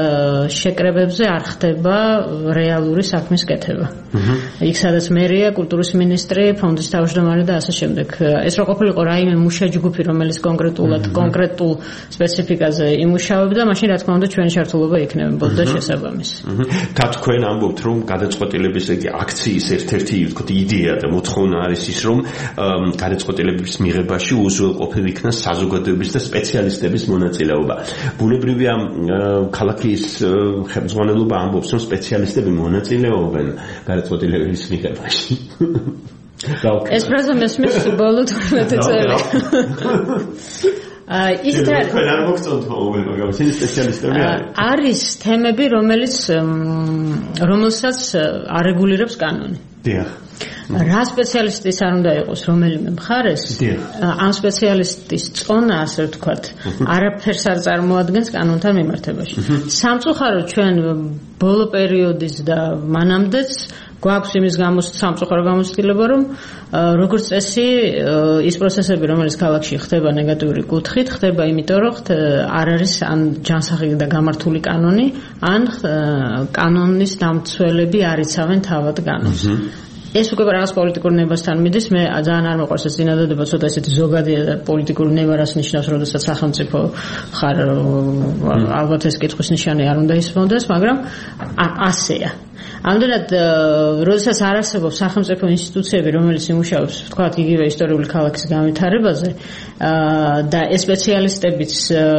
Speaker 6: შეკრებებზე არ ხდება რეალური საქმის კეთება. იქ სადაც მერია, კულტურის მინისტრი, ფონდის თავმჯდომარე და ასე შემდეგ. ეს რო ყოფილიყო რაიმე მუშა ჯგუფი, რომელიც კონკრეტულად კონკრეტულ სპეციფიკაზე იმუშავებდა, მაშინ რა თქმა უნდა ჩვენი ჩართულობა იქნებოდა შესაბამისი.
Speaker 3: და თქვენ ამბობთ, რომ გადაწყვეტილების ეგ აქციის ერთ-ერთი ვთქვათ იდეა და მოთხოვნა არის ის, რომ გადაწყვეტილების მიღებაში უზრუნველყოფილ იქნა საზოგადოების და სპეციალისტების მონაწილეობა. ბუნებრივია ქალაქის ხელმძღვანელობა ამბობს, რომ სპეციალისტები მონაწილეობენ გადაწყვეტილების მიღებაში.
Speaker 6: ეს ფრაზა მესმის ბოლო თორმეტე წელი. ისეთ
Speaker 3: არ მოგწონთ მაგრამ ისინი სპეციალისტები არიან.
Speaker 6: არის თემები, რომელიც რომელსაც არეგულირებს კანონი.
Speaker 3: დიახ.
Speaker 6: რა სპეციალისტის არ უნდა იყოს რომელიმე მხარეს, ამ სპეციალისტის წონა, ასე ვთქვათ, არაფერს არ წარმოადგენს კანონთან მიმართებაში. სამწუხაროდ ჩვენ ბოლო პერიოდის და მანამდეც გვაქვს იმის სამწუხარო გამოცდილება, რომ როგორც წესი ის პროცესები, რომელიც ქალაქში ხდება ნეგატიური კუთხით, ხდება იმიტომ, რომ არ არის ან ჯანსაღი და გამართული კანონი, ან კანონის დამცველები არ იცავენ თავად კანონს. ეს უკვე რაღაც პოლიტიკურ ნებასთან მიდის, მე ძალიან არ მოყვარს ეს წინადადება, ცოტა ესეთი ზოგადია და პოლიტიკური ნება რას ნიშნავს, როდესაც სახელმწიფო ხარ, ალბათ ეს კითხვის ნიშანი არ უნდა ისმოდეს, მაგრამ ასეა. ამდენად, როდესაც არ არსებობს სახელმწიფო ინსტიტუციები, რომელიც იმუშავებს, ვთქვათ, იგივე ისტორიული ქალაქის განვითარებაზე, და ეს სპეციალისტებიც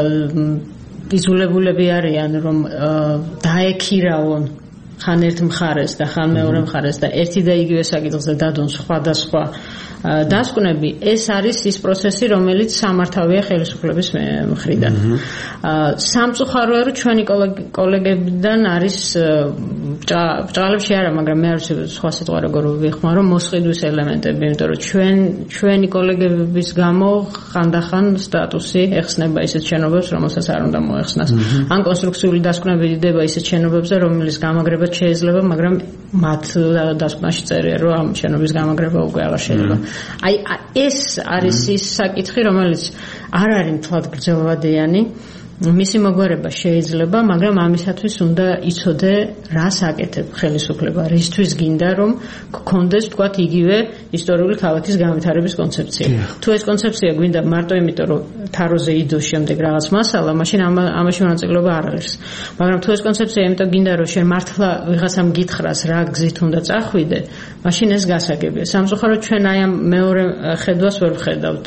Speaker 6: იზოლებულები არიან, რომ დაექირავონ ხან ერთ მხარეს და ხან მეორე მხარეს და ერთი და იგივე საკითხზე დადონ სხვადასხვა დასკვნები, ეს არის ის პროცესი, რომელიც სამართავია ხელისუფლების მხრიდან. სამწუხაროა, რომ ჩვენი კოლეგებიდან არის ბჭყალებში არა, მაგრამ მე არ ვიცი სხვა სიტყვა როგორ ვიხმარო, მოსყიდვის ელემენტები, იმიტომ რომ ჩვენ ჩვენი კოლეგების გამო ხანდახან სტატუსი ეხსნება ისეთ შენობებს, რომელსაც არ უნდა მოეხსნას. ან კონსტრუქციული დასკვნები იდება ისეთ შენობებზე, რომელიც გამაგრებად შეიძლება, მაგრამ მათ დასკვნაში წერია, რომ ამ შენობის გამაგრება უკვე აღარ შეიძლება. აი ეს არის ის საკითხი, რომელიც არ არის თვალად გრძელვადიანი, მისი მოგვარება შეიძლება, მაგრამ ამისათვის უნდა იცოდე რას აკეთებ ხელისუფლება, რისთვის გინდა რომ გქონდეს თქვათ იგივე ისტორიული ქალაქის განვითარების კონცეფცია. თუ ეს კონცეფცია გვინდა მარტო იმიტომ რომ თაროზე იდოს შემდეგ რაღაც მასალა, მაშინ ამაში მონაწილეობა არ არის. მაგრამ თუ ეს კონცეფცია იმიტომ გინდა რომ შენ მართლა ვიღაცამ გითხრას რა გზით უნდა წახვიდე, მაშინ ეს გასაგებია. სამწუხაროდ ჩვენ აი ამ მეორე ხედვას ვერ ვხედავთ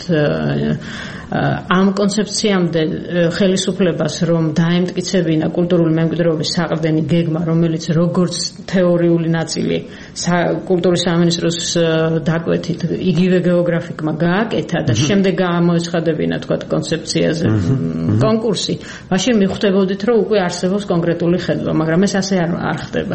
Speaker 6: ამ კონცეფციამდე ხელისუფლებას რომ დაემტკიცებინა კულტურული მემკვიდრეობის საყრდენი გეგმა, რომელიც როგორც თეორიული ნაწილი კულტურის სამინისტროს დაკვეთით იგივე გეოგრაფიკმა გააკეთა და შემდეგ გამოეცხადებინა თქვათ კონცეფციაზე კონკურსი, მაშინ მიხვდებოდით რომ უკვე არსებობს კონკრეტული ხედვა, მაგრამ ეს ასე არ ხდება.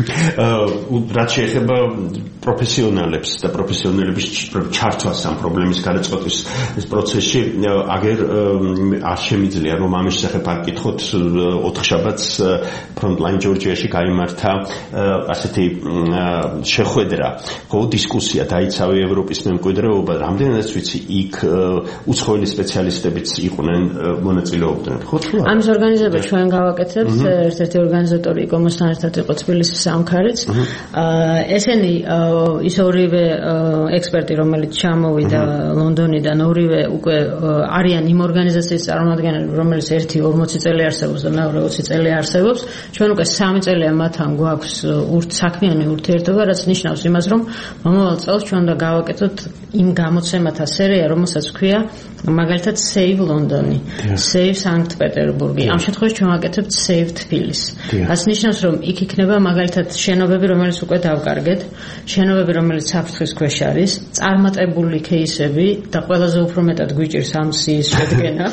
Speaker 3: რაც შეეხება პროფესიონალებს და პროფესიონალების ჩართვას ამ პრობლემის გადაწყვეტის პროცესში, აგერ არ შემიძლია რომ ამის შესახებ არ გკითხოთ. ოთხშაბათს ფრონტლაინ ჯორჯიაში გაიმართა ასეთი შეხვედრა, ხო, დისკუსია დაიცავი ევროპის მემკვიდრეობა, რამდენადაც ვიცი იქ უცხოელი სპეციალისტებიც იყვნენ, მონაწილეობდნენ, ხო?
Speaker 6: ამის ორგანიზება ჩვენ გავაკეთებთ, ერთ-ერთი ორგანიზატორი იკომოსთან ერთად იყო თბილისის სამქარიც. ესენი ის ორივე ექსპერტი, რომელიც ჩამოვიდა ლონდონიდან, ორივე უკვე არიან იმ ორგანიზაციის წარმომადგენლები, რომელიც ერთი ორმოცი წელი არსებობს და მეორე ოცი წელი არსებობს. ჩვენ უკვე სამი წელია მათთან გვაქვს საქმიანი ურთიერთობა, რაც ნიშნავს იმას, რომ მომავალ წელს ჩვენ უნდა გავაკეთოთ იმ გამოცემათა სერია, რომელსაც ქვია მაგალითად Save London, Save Sankt-Peterburg. ამ შემთხვევაში ჩვენ ვაკეთებთ Save Tbilisi. რაც ნიშნავს, რომ იქ იქნება მაგალითად შენობები, რომელიც უკვე დავკარგეთ, შენობები, რომელიც საფრთხის ქვეშ არის, წარმატებული кейსები და ყველაზე უფრო მეტად გვიჭირს ამ სიის შედგენა.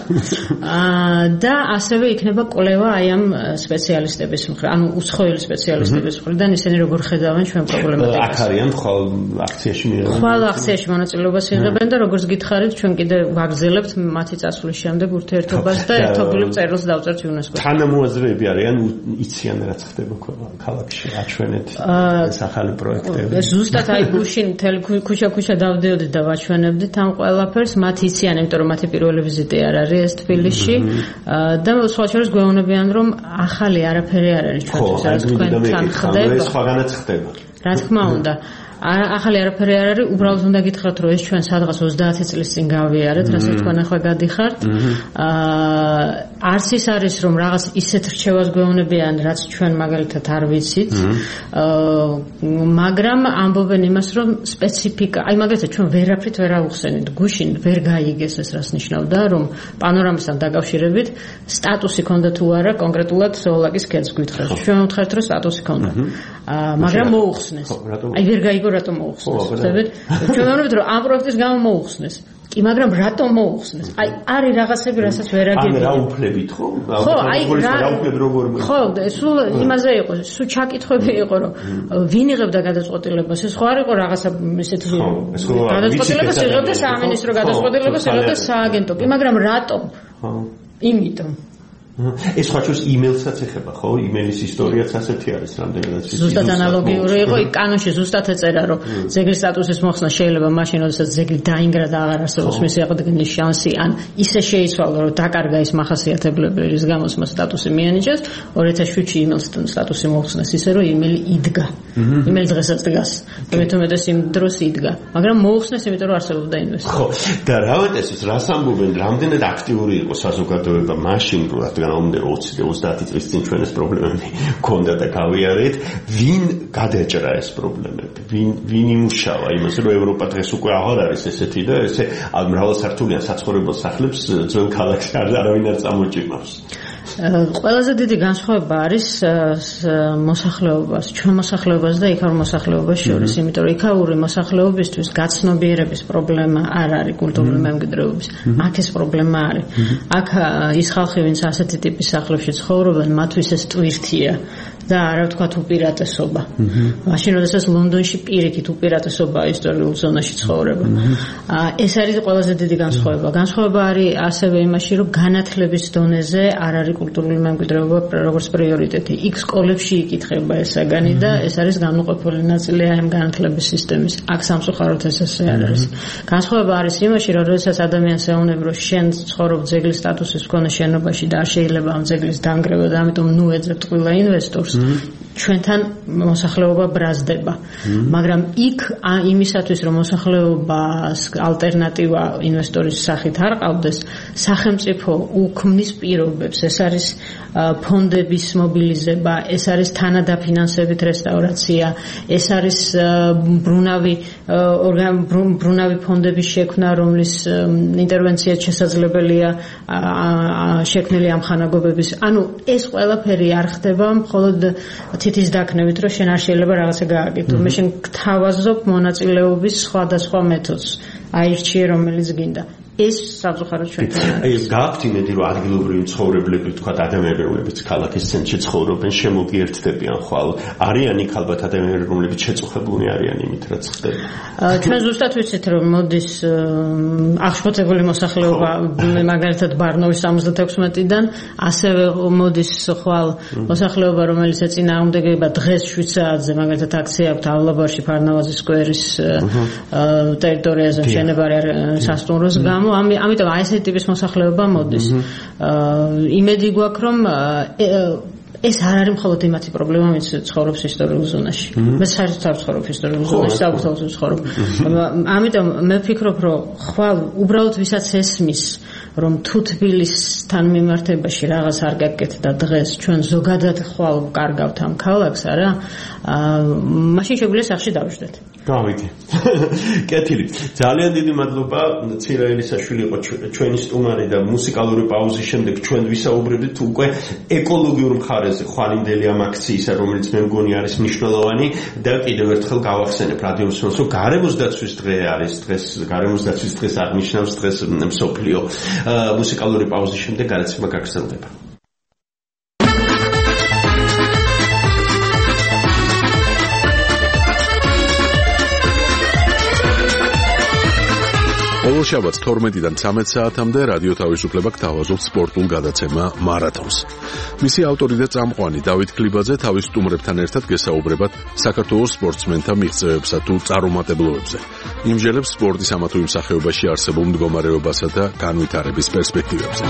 Speaker 6: და ასევე იქნება კვლევა აი ამ სპეციალისტების მხრიდან, ანუ უცხოელი სპეციალისტების მხრიდან, ისინი როგორ ხედავენ ჩვენ პრობლემატიკას.
Speaker 3: აქ არიან ხვალ აქციაში მიიღებენ.
Speaker 6: ხვალ აქციაში მონაწილეობას იღებენ და როგორც გითხარით, ჩვენ კიდე ვაგრძელებთ მათი წასვლის შემდეგ ურთიერთობას და ერთობლივ წერილს დავწერთ იუნესკოს.
Speaker 3: თანამოაზრეები არიან, იციან რაც ხდება ქალაქში, აჩვენეთ ეს ახალი პროექტები.
Speaker 6: ზუსტად აი გუშინ მთელი ქუჩა-ქუჩა დავდიოდით და ვაჩვენებდით ამ ყველაფერს, მათ იციან, იმიტომ რომ მათი პირველი ვიზიტი არ არის ეს თბილისში და სხვა შორის გვეუბნებიან რომ ახალი არაფერი არ არის ჩვენთვის, რაც თქვენთან ხდება.
Speaker 3: ეს სხვაგანაც ხდება.
Speaker 6: რა თქმა უნდა. ახალი არაფერი არ არის, უბრალოდ უნდა გითხრათ, რომ ეს ჩვენ სადღაც ოცდაათი წლის წინ გავიარეთ, რასაც თქვენ ახლა გადიხართ. არც ის არის, რომ რაღაც ისეთ რჩევას გვეუბნებიან, რაც ჩვენ მაგალითად არ ვიცით, მაგრამ ამბობენ იმას, რომ სპეციფიკა, აი მაგალითად ჩვენ ვერაფრით ვერ ავხსენით, გუშინ ვერ გაიგეს ეს რას ნიშნავდა, რომ პანორამასთან დაკავშირებით სტატუსი ქონდა თუ არა კონკრეტულად სოლაკის ქედს გითხრათ. ჩვენ ვთქვით, რომ სტატუსი ქონდა. მაგრამ მოუხსნეს. აი ვერ გაიგო რატომ მოუხსნეს. ხდებით? ჩვენ ვამბობთ, რომ ამ პროექტის გამო მოუხსნეს. კი, მაგრამ რატომ მოუხსნეს? აი, არის რაღაცები, რასაც ვერ აგებია.
Speaker 3: ან რა უფლებით ხო?
Speaker 6: ხო, აი,
Speaker 3: რა უფლები როგორ მე?
Speaker 6: ხო, სულ იმაზე იყო, სულ ჩაკითხები იყო, რომ ვინ იღებდა გადაწყვეტილებას? ეს ხო არ იყო რაღაცა ესეთი გადაწყვეტილებას იღებდა სამინისტრო გადაწყვეტილებას იღებდა სააგენტო. კი, მაგრამ რატომ? ხო. იმიტომ
Speaker 3: ეს ხაჭოს იმეილსაც ეხება, ხო? იმეილის ისტორიაც ასეთი არის რამდენადაც.
Speaker 6: ზუსტად ანალოგიური იყო, იქ კანონში ზუსტად ეწერა, რომ ძეგლის სტატუსის მოხსნა შეიძლება მაშინ, როდესაც ძეგლი დაინგრა და აღარ არსებობს მისი აღდგენის შანსი, ან ისე შეიცვალა, რომ დაკარგა ის მახასიათებლები, რის გამოც მას სტატუსი მიანიჭეს. ორი ათას შვიდში იმეილს სტატუსი მოხსნეს ისე, რომ იმეილი იდგა. იმეილი დღესაც დგას. მეტომეტეს იმ დროს იდგა. მაგრამ მოხსნეს, იმიტომ რომ არსებობდა ინვესტორი.
Speaker 3: ხო, და რავეთესის რას ამბობენ, რამდენად აქტიური იყო საზოგადოება მაშინ, როდესაც გამომდე ოცი და ოცდაათი წლის წინ ჩვენ ეს პრობლემები გქონდა და გავიარეთ, ვინ გადაჭრა ეს პრობლემები, ვინ ვინ იმუშავა იმას, რომ ევროპა დღეს უკვე აღარ არის ესეთი და ესე მრავალსართულიან საცხოვრებელ სახლებს ძველ ქალაქში არავინ არ წამოჭიმავს.
Speaker 6: ყველაზე დიდი განსხვავება არის მოსახლეობას, ჩვენ მოსახლეობას და იქაურ მოსახლეობას შორის, იმიტომ რომ იქაური მოსახლეობისთვის გაცნობიერების პრობლემა არ არის კულტურული მემკვიდრეობის. აქ ეს პრობლემა არის. აქ ის ხალხი, ვინც ასეთი ტიპის სახლებში ცხოვრობენ, მათთვის ეს ტვირთია და არა ვთქვათ უპირატესობა. მაშინ როდესაც ლონდონში პირიქით უპირატესობა ისტორიულ ზონაში ცხოვრება. ეს არის ყველაზე დიდი განსხვავება. განსხვავება არის ასევე იმაში, რომ განათლების დონეზე არ არის კულტურული მემკვიდრეობა როგორც პრიორიტეტი. იქ სკოლებში იკითხება ეს საგანი და ეს არის განუყოფელი ნაწილი ამ განათლების სისტემის. აქ სამწუხაროდ ეს ასე არ არის. განსხვავება არის იმაში, რომ როდესაც ადამიანს ეუბნება, რომ შენ ცხოვრობ ძეგლის სტატუსის მქონე შენობაში და არ შეიძლება ამ ძეგლის დანგრევა და ამიტომ ნუ ეძებთ ყველა ინვესტორს. ჩვენთან მოსახლეობა ბრაზდება. მაგრამ იქ იმისათვის, რომ მოსახლეობას ალტერნატივა ინვესტორის სახით არ ყავდეს, სახელმწიფო უქმნის პირობებს. ეს არის ფონდების მობილიზება, ეს არის თანადაფინანსებით რესტავრაცია, ეს არის ბრუნავი ბრუნავი ფონდების შექმნა, რომლის ინტერვენციაც შესაძლებელია შექმნილი ამ ხანაგობების. ანუ ეს ყველაფერი არ ხდება მხოლოდ თითის დაქნევით, რომ შენ არ შეიძლება რაღაცა გააკეთო. მე შენ გთავაზობ მონაწილეობის სხვადასხვა მეთოდს. აირჩიე რომელიც გინდა. ეს სამწუხაროდ ჩვენთან არის.
Speaker 3: აი, გააქვთ იმედი, რომ ადგილობრივი მცხოვრებლები, თქვა ადამიანებიც ქალაქის ცენტრში ცხოვრობენ, შემოგიერთდებიან ხვალ. არიან იქ ალბათ ადამიანები, რომლებიც შეწუხებულნი არიან იმით, რაც ხდება.
Speaker 6: ჩვენ ზუსტად ვიცით, რომ მოდის აღშფოთებული მოსახლეობა, მაგალითად ბარნოვის სამოცდათექვსმეტიდან, ასევე მოდის ხვალ მოსახლეობა, რომელიც ეწინააღმდეგება დღეს შვიდ საათზე, მაგალითად აქცია აქვს ავლაბარში ფარნავაზის სკვერის ტერიტორიაზე მშენებარე სასტუმროს გამო. ამიტომ აი ესეთი ტიპის მოსახლეობა მოდის. იმედი გვაქვს, რომ ეს არ არის მხოლოდ იმათი პრობლემა, ვინც ცხოვრობს ისტორიულ ზონაში. მე საერთოდ ცხოვრობ ისტორიულ ზონაში, საკუთარ ცხოვრობ. ამიტომ მე ვფიქრობ, რომ ხვალ უბრალოდ ვისაც ესმის, რომ თუ თბილისთან მიმართებაში რაღაც არ გაკეთდა დღეს, ჩვენ ზოგადად ხვალ ვკარგავთ ამ ქალაქს, არა? მაშინ შეგვიძლია სახში დავждეთ.
Speaker 3: გავიგე. კეთილი. ძალიან დიდი მადლობა. ცირა ელისაშვილი იყო ჩვენი სტუმარი და მუსიკალური პაუზის შემდეგ ჩვენ ვისაუბრებდით უკვე ეკოლოგიურ მხარეზე ხვალინდელი ამ აქციისა, რომელიც მე მგონი არის მნიშვნელოვანი და კიდევ ერთხელ გავახსენებ რადიო მსმენელს, რომ გარემოს დაცვის დღე არის დღეს, გარემოს დაცვის დღეს აღნიშნავს დღეს მსოფლიო. მუსიკალური პაუზის შემდეგ გადაცემა გაგრძელდება.
Speaker 1: ყოველ შაბათს თორმეტიდან ცამეტ საათამდე რადიო თავისუფლება გთავაზობს სპორტულ გადაცემა მარათონს. მისი ავტორი და წამყვანი დავით ქლიბაძე თავის სტუმრებთან ერთად გესაუბრებათ საქართველოს სპორტსმენთა მიღწევებსა თუ წარუმატებლობებზე. იმჟელებს სპორტის ამა თუ იმ სახეობაში არსებულ მდგომარეობასა და განვითარების პერსპექტივებზე.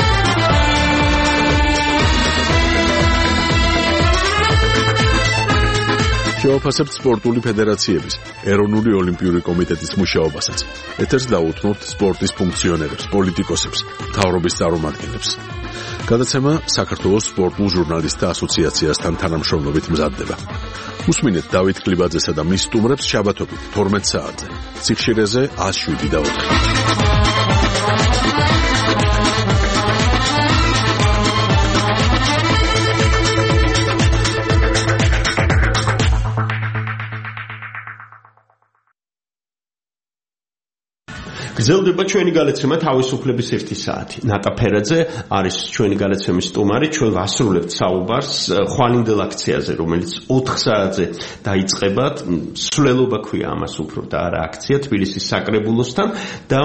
Speaker 1: შევაფასებთ სპორტული ფედერაციების, ეროვნული ოლიმპიური კომიტეტის მუშაობასაც. ეთერს დაუთმობთ სპორტის ფუნქციონერებს, პოლიტიკოსებს, მთავრობის წარმომადგენლებს. გადაცემა საქართველოს სპორტულ ჟურნალისტთა ასოციაციასთან თანამშრომლობით მზადდება. უსმინეთ დავით ქლიბაძესა და მის სტუმრებს შაბათობით თორმეტ საათზე. ციხშირეზე ათს შვიდი და ოთხი.
Speaker 3: გრძელდება ჩვენი გადაცემა თავისუფლების ერთი საათი. ნატა ფერაძე არის ჩვენი გადაცემის სტუმარი. ჩვენ ვასრულებთ საუბარს ხვალინდელ აქციაზე, რომელიც ოთხ საათზე დაიწყება. სვლელობა ქვია ამას უფრო და არა აქცია თბილისის საკრებულოსთან და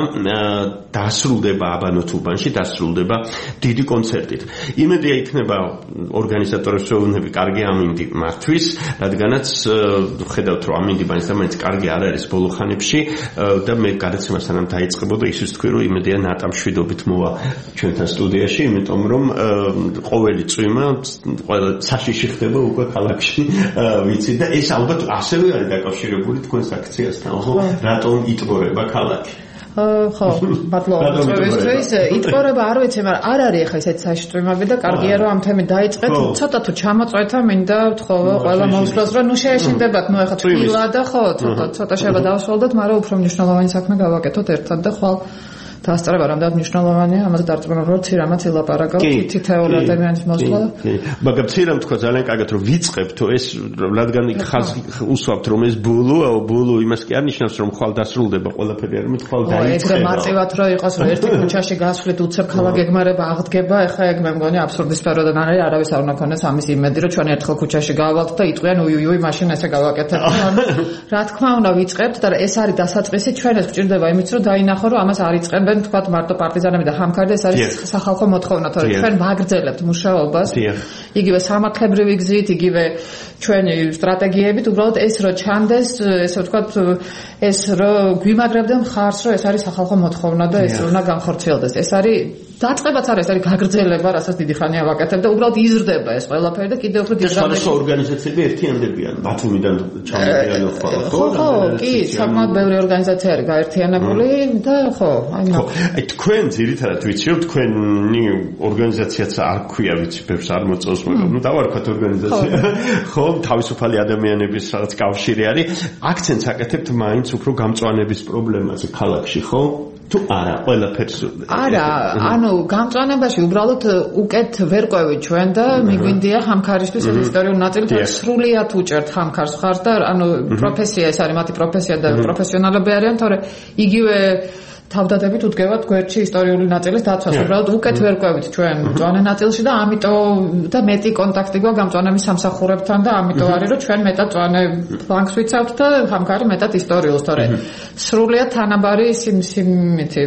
Speaker 3: დასრულდება აბანოთუბანში, დასრულდება დიდი კონცერტით. იმედია იქნება ორგანიზატორებს ვეუბნები კარგი ამინდი მართვის, რადგანაც ხედავთ რომ ამინდი მაინც კარგი არ არის ბოლო ხანებში და მე გადაცემას სანამ დაიწყებოდა ისიც თქვი რომ იმედია ნატა მშვიდობით მოვა ჩვენთან სტუდიაში, იმიტომ რომ ყოველი წვიმა ყველა საშიში ხდება უკვე ქალაქში, ვიცი და ეს ალბათ ასევე არის დაკავშირებული თქვენს აქციასთან, ხო? რატომ იტყორება ქალაქი?
Speaker 8: ხო, ბატონო, ჩვენთვის იტყორება არ ვიცი, მაგრამ არ არის ახლა ესეთ საშტვიმები და კარგია რომ ამ თემით დაიწყეთ. ცოტა თუ ჩამოწვეთა, მინდა ვთხოვო ყველა მოუსვლას რომ ნუ შეეშინდებათ, ნუ ახლა თბილა და ხო, ცოტა ცოტა შეიძლება დავასრულოთ, მაგრამ უფრო მნიშვნელოვანი საქმე გავაკეთოთ ერთად და ხვალ დასწრება რამდენად მნიშვნელოვანია, ამაზე დარწმუნებული ვარ, ცირამაც ილაპარაკავ თითოეული ადამიანის მოსვლა.
Speaker 3: მაგრამ ცირამ თქვა ძალიან კარგად რომ ვიწყებთ, ეს რადგან იქ ხაზი უსვამთ რომ ეს ბოლო, ბოლო იმას კი არ ნიშნავს რომ ხვალ დასრულდება ყველაფერი, არ მეტყვალ დაიწყება.
Speaker 8: ეგრე მარტივად რო იყოს რომ ერთი ქუჩაში გასვლით უცებ ქალაქ ეგმარება აღდგება, ეხა ეგ მე მგონი აბსურდისფეროდან არის, არავის არ უნდა ქონდეს ამის იმედი რომ ჩვენ ერთხელ ქუჩაში გავალთ და იტყვიან უი უი მაშინ ესე გავაკეთებთ. რა თქმა უნდა ვიწყებთ და ეს არის დასაწყისი, ჩვენ ეს გვჭირდება იმით რომ დაინახო რომ ამას არ იწყებენ თქვათ მარტო პარტიზანები და ხამქარდა ეს არის სახალხო მოთხოვნა, თორემ ჩვენ ვაგრძელებთ მუშაობას. იგივე სამართლებრივი გზით, იგივე ჩვენი სტრატეგიებით, უბრალოდ ეს რო ჩანდეს, ესე ვთქვათ, ეს რო გვიმაგრებდა მხარს, რომ ეს არის სახალხო მოთხოვნა და ეს უნდა განხორციელდეს. ეს არის დაწყებაც არის, ეს არის გაგრძელება, რასაც დიდი ხანია ვაკეთებ და უბრალოდ იზრდება ეს ყველაფერი და კიდევ უფრო დიდი
Speaker 3: გამოსა ორგანიზაციები ერთიანდებიან, ბათუმიდან ჩამოვიდნენ ხოლმე.
Speaker 8: ხო, ხო, კი, საკმაოდ ბევრი ორგანიზაცია არის გაერთიანებული და ხო, აი მაგ
Speaker 3: აი თქვენ ძირითადად ვიცი რომ თქვენი ორგანიზაციაც არ ქვია ვიცი ბევრს არ მოწევს მაგრამ ნუ დავარქვათ ორგანიზაცია ხო თავისუფალი ადამიანების რაღაც კავშირი არის აქცენტს აკეთებთ მაინც უფრო გამწვანების პრობლემაზე ქალაქში ხო თუ არა ყველაფერს
Speaker 8: არა ანუ გამწვანებაში უბრალოდ უკეთ ვერ ყვევით ჩვენ და მიგვინდია ხამქარისთვის ისტორიული ნაწილი და სრულიად უჭერთ ხამქარს ხარ და ანუ პროფესია ეს არის მათი პროფესია და პროფესიონალები არიან თორე იგივე თავდადებით უდგებათ გვერდში ისტორიული ნაწილის დაცვას. უბრალოდ უკეთ ვერ ყვევით ჩვენ მწვანე ნაწილში და ამიტომ და მეტი კონტაქტი გვაქვს გამწვანების სამსახურებთან და ამიტომ არის რომ ჩვენ მეტად მწვანე ბანკს ვიცავთ და ხამქარი მეტად ისტორიულს, თორე სრულიად თანაბარი სიმითი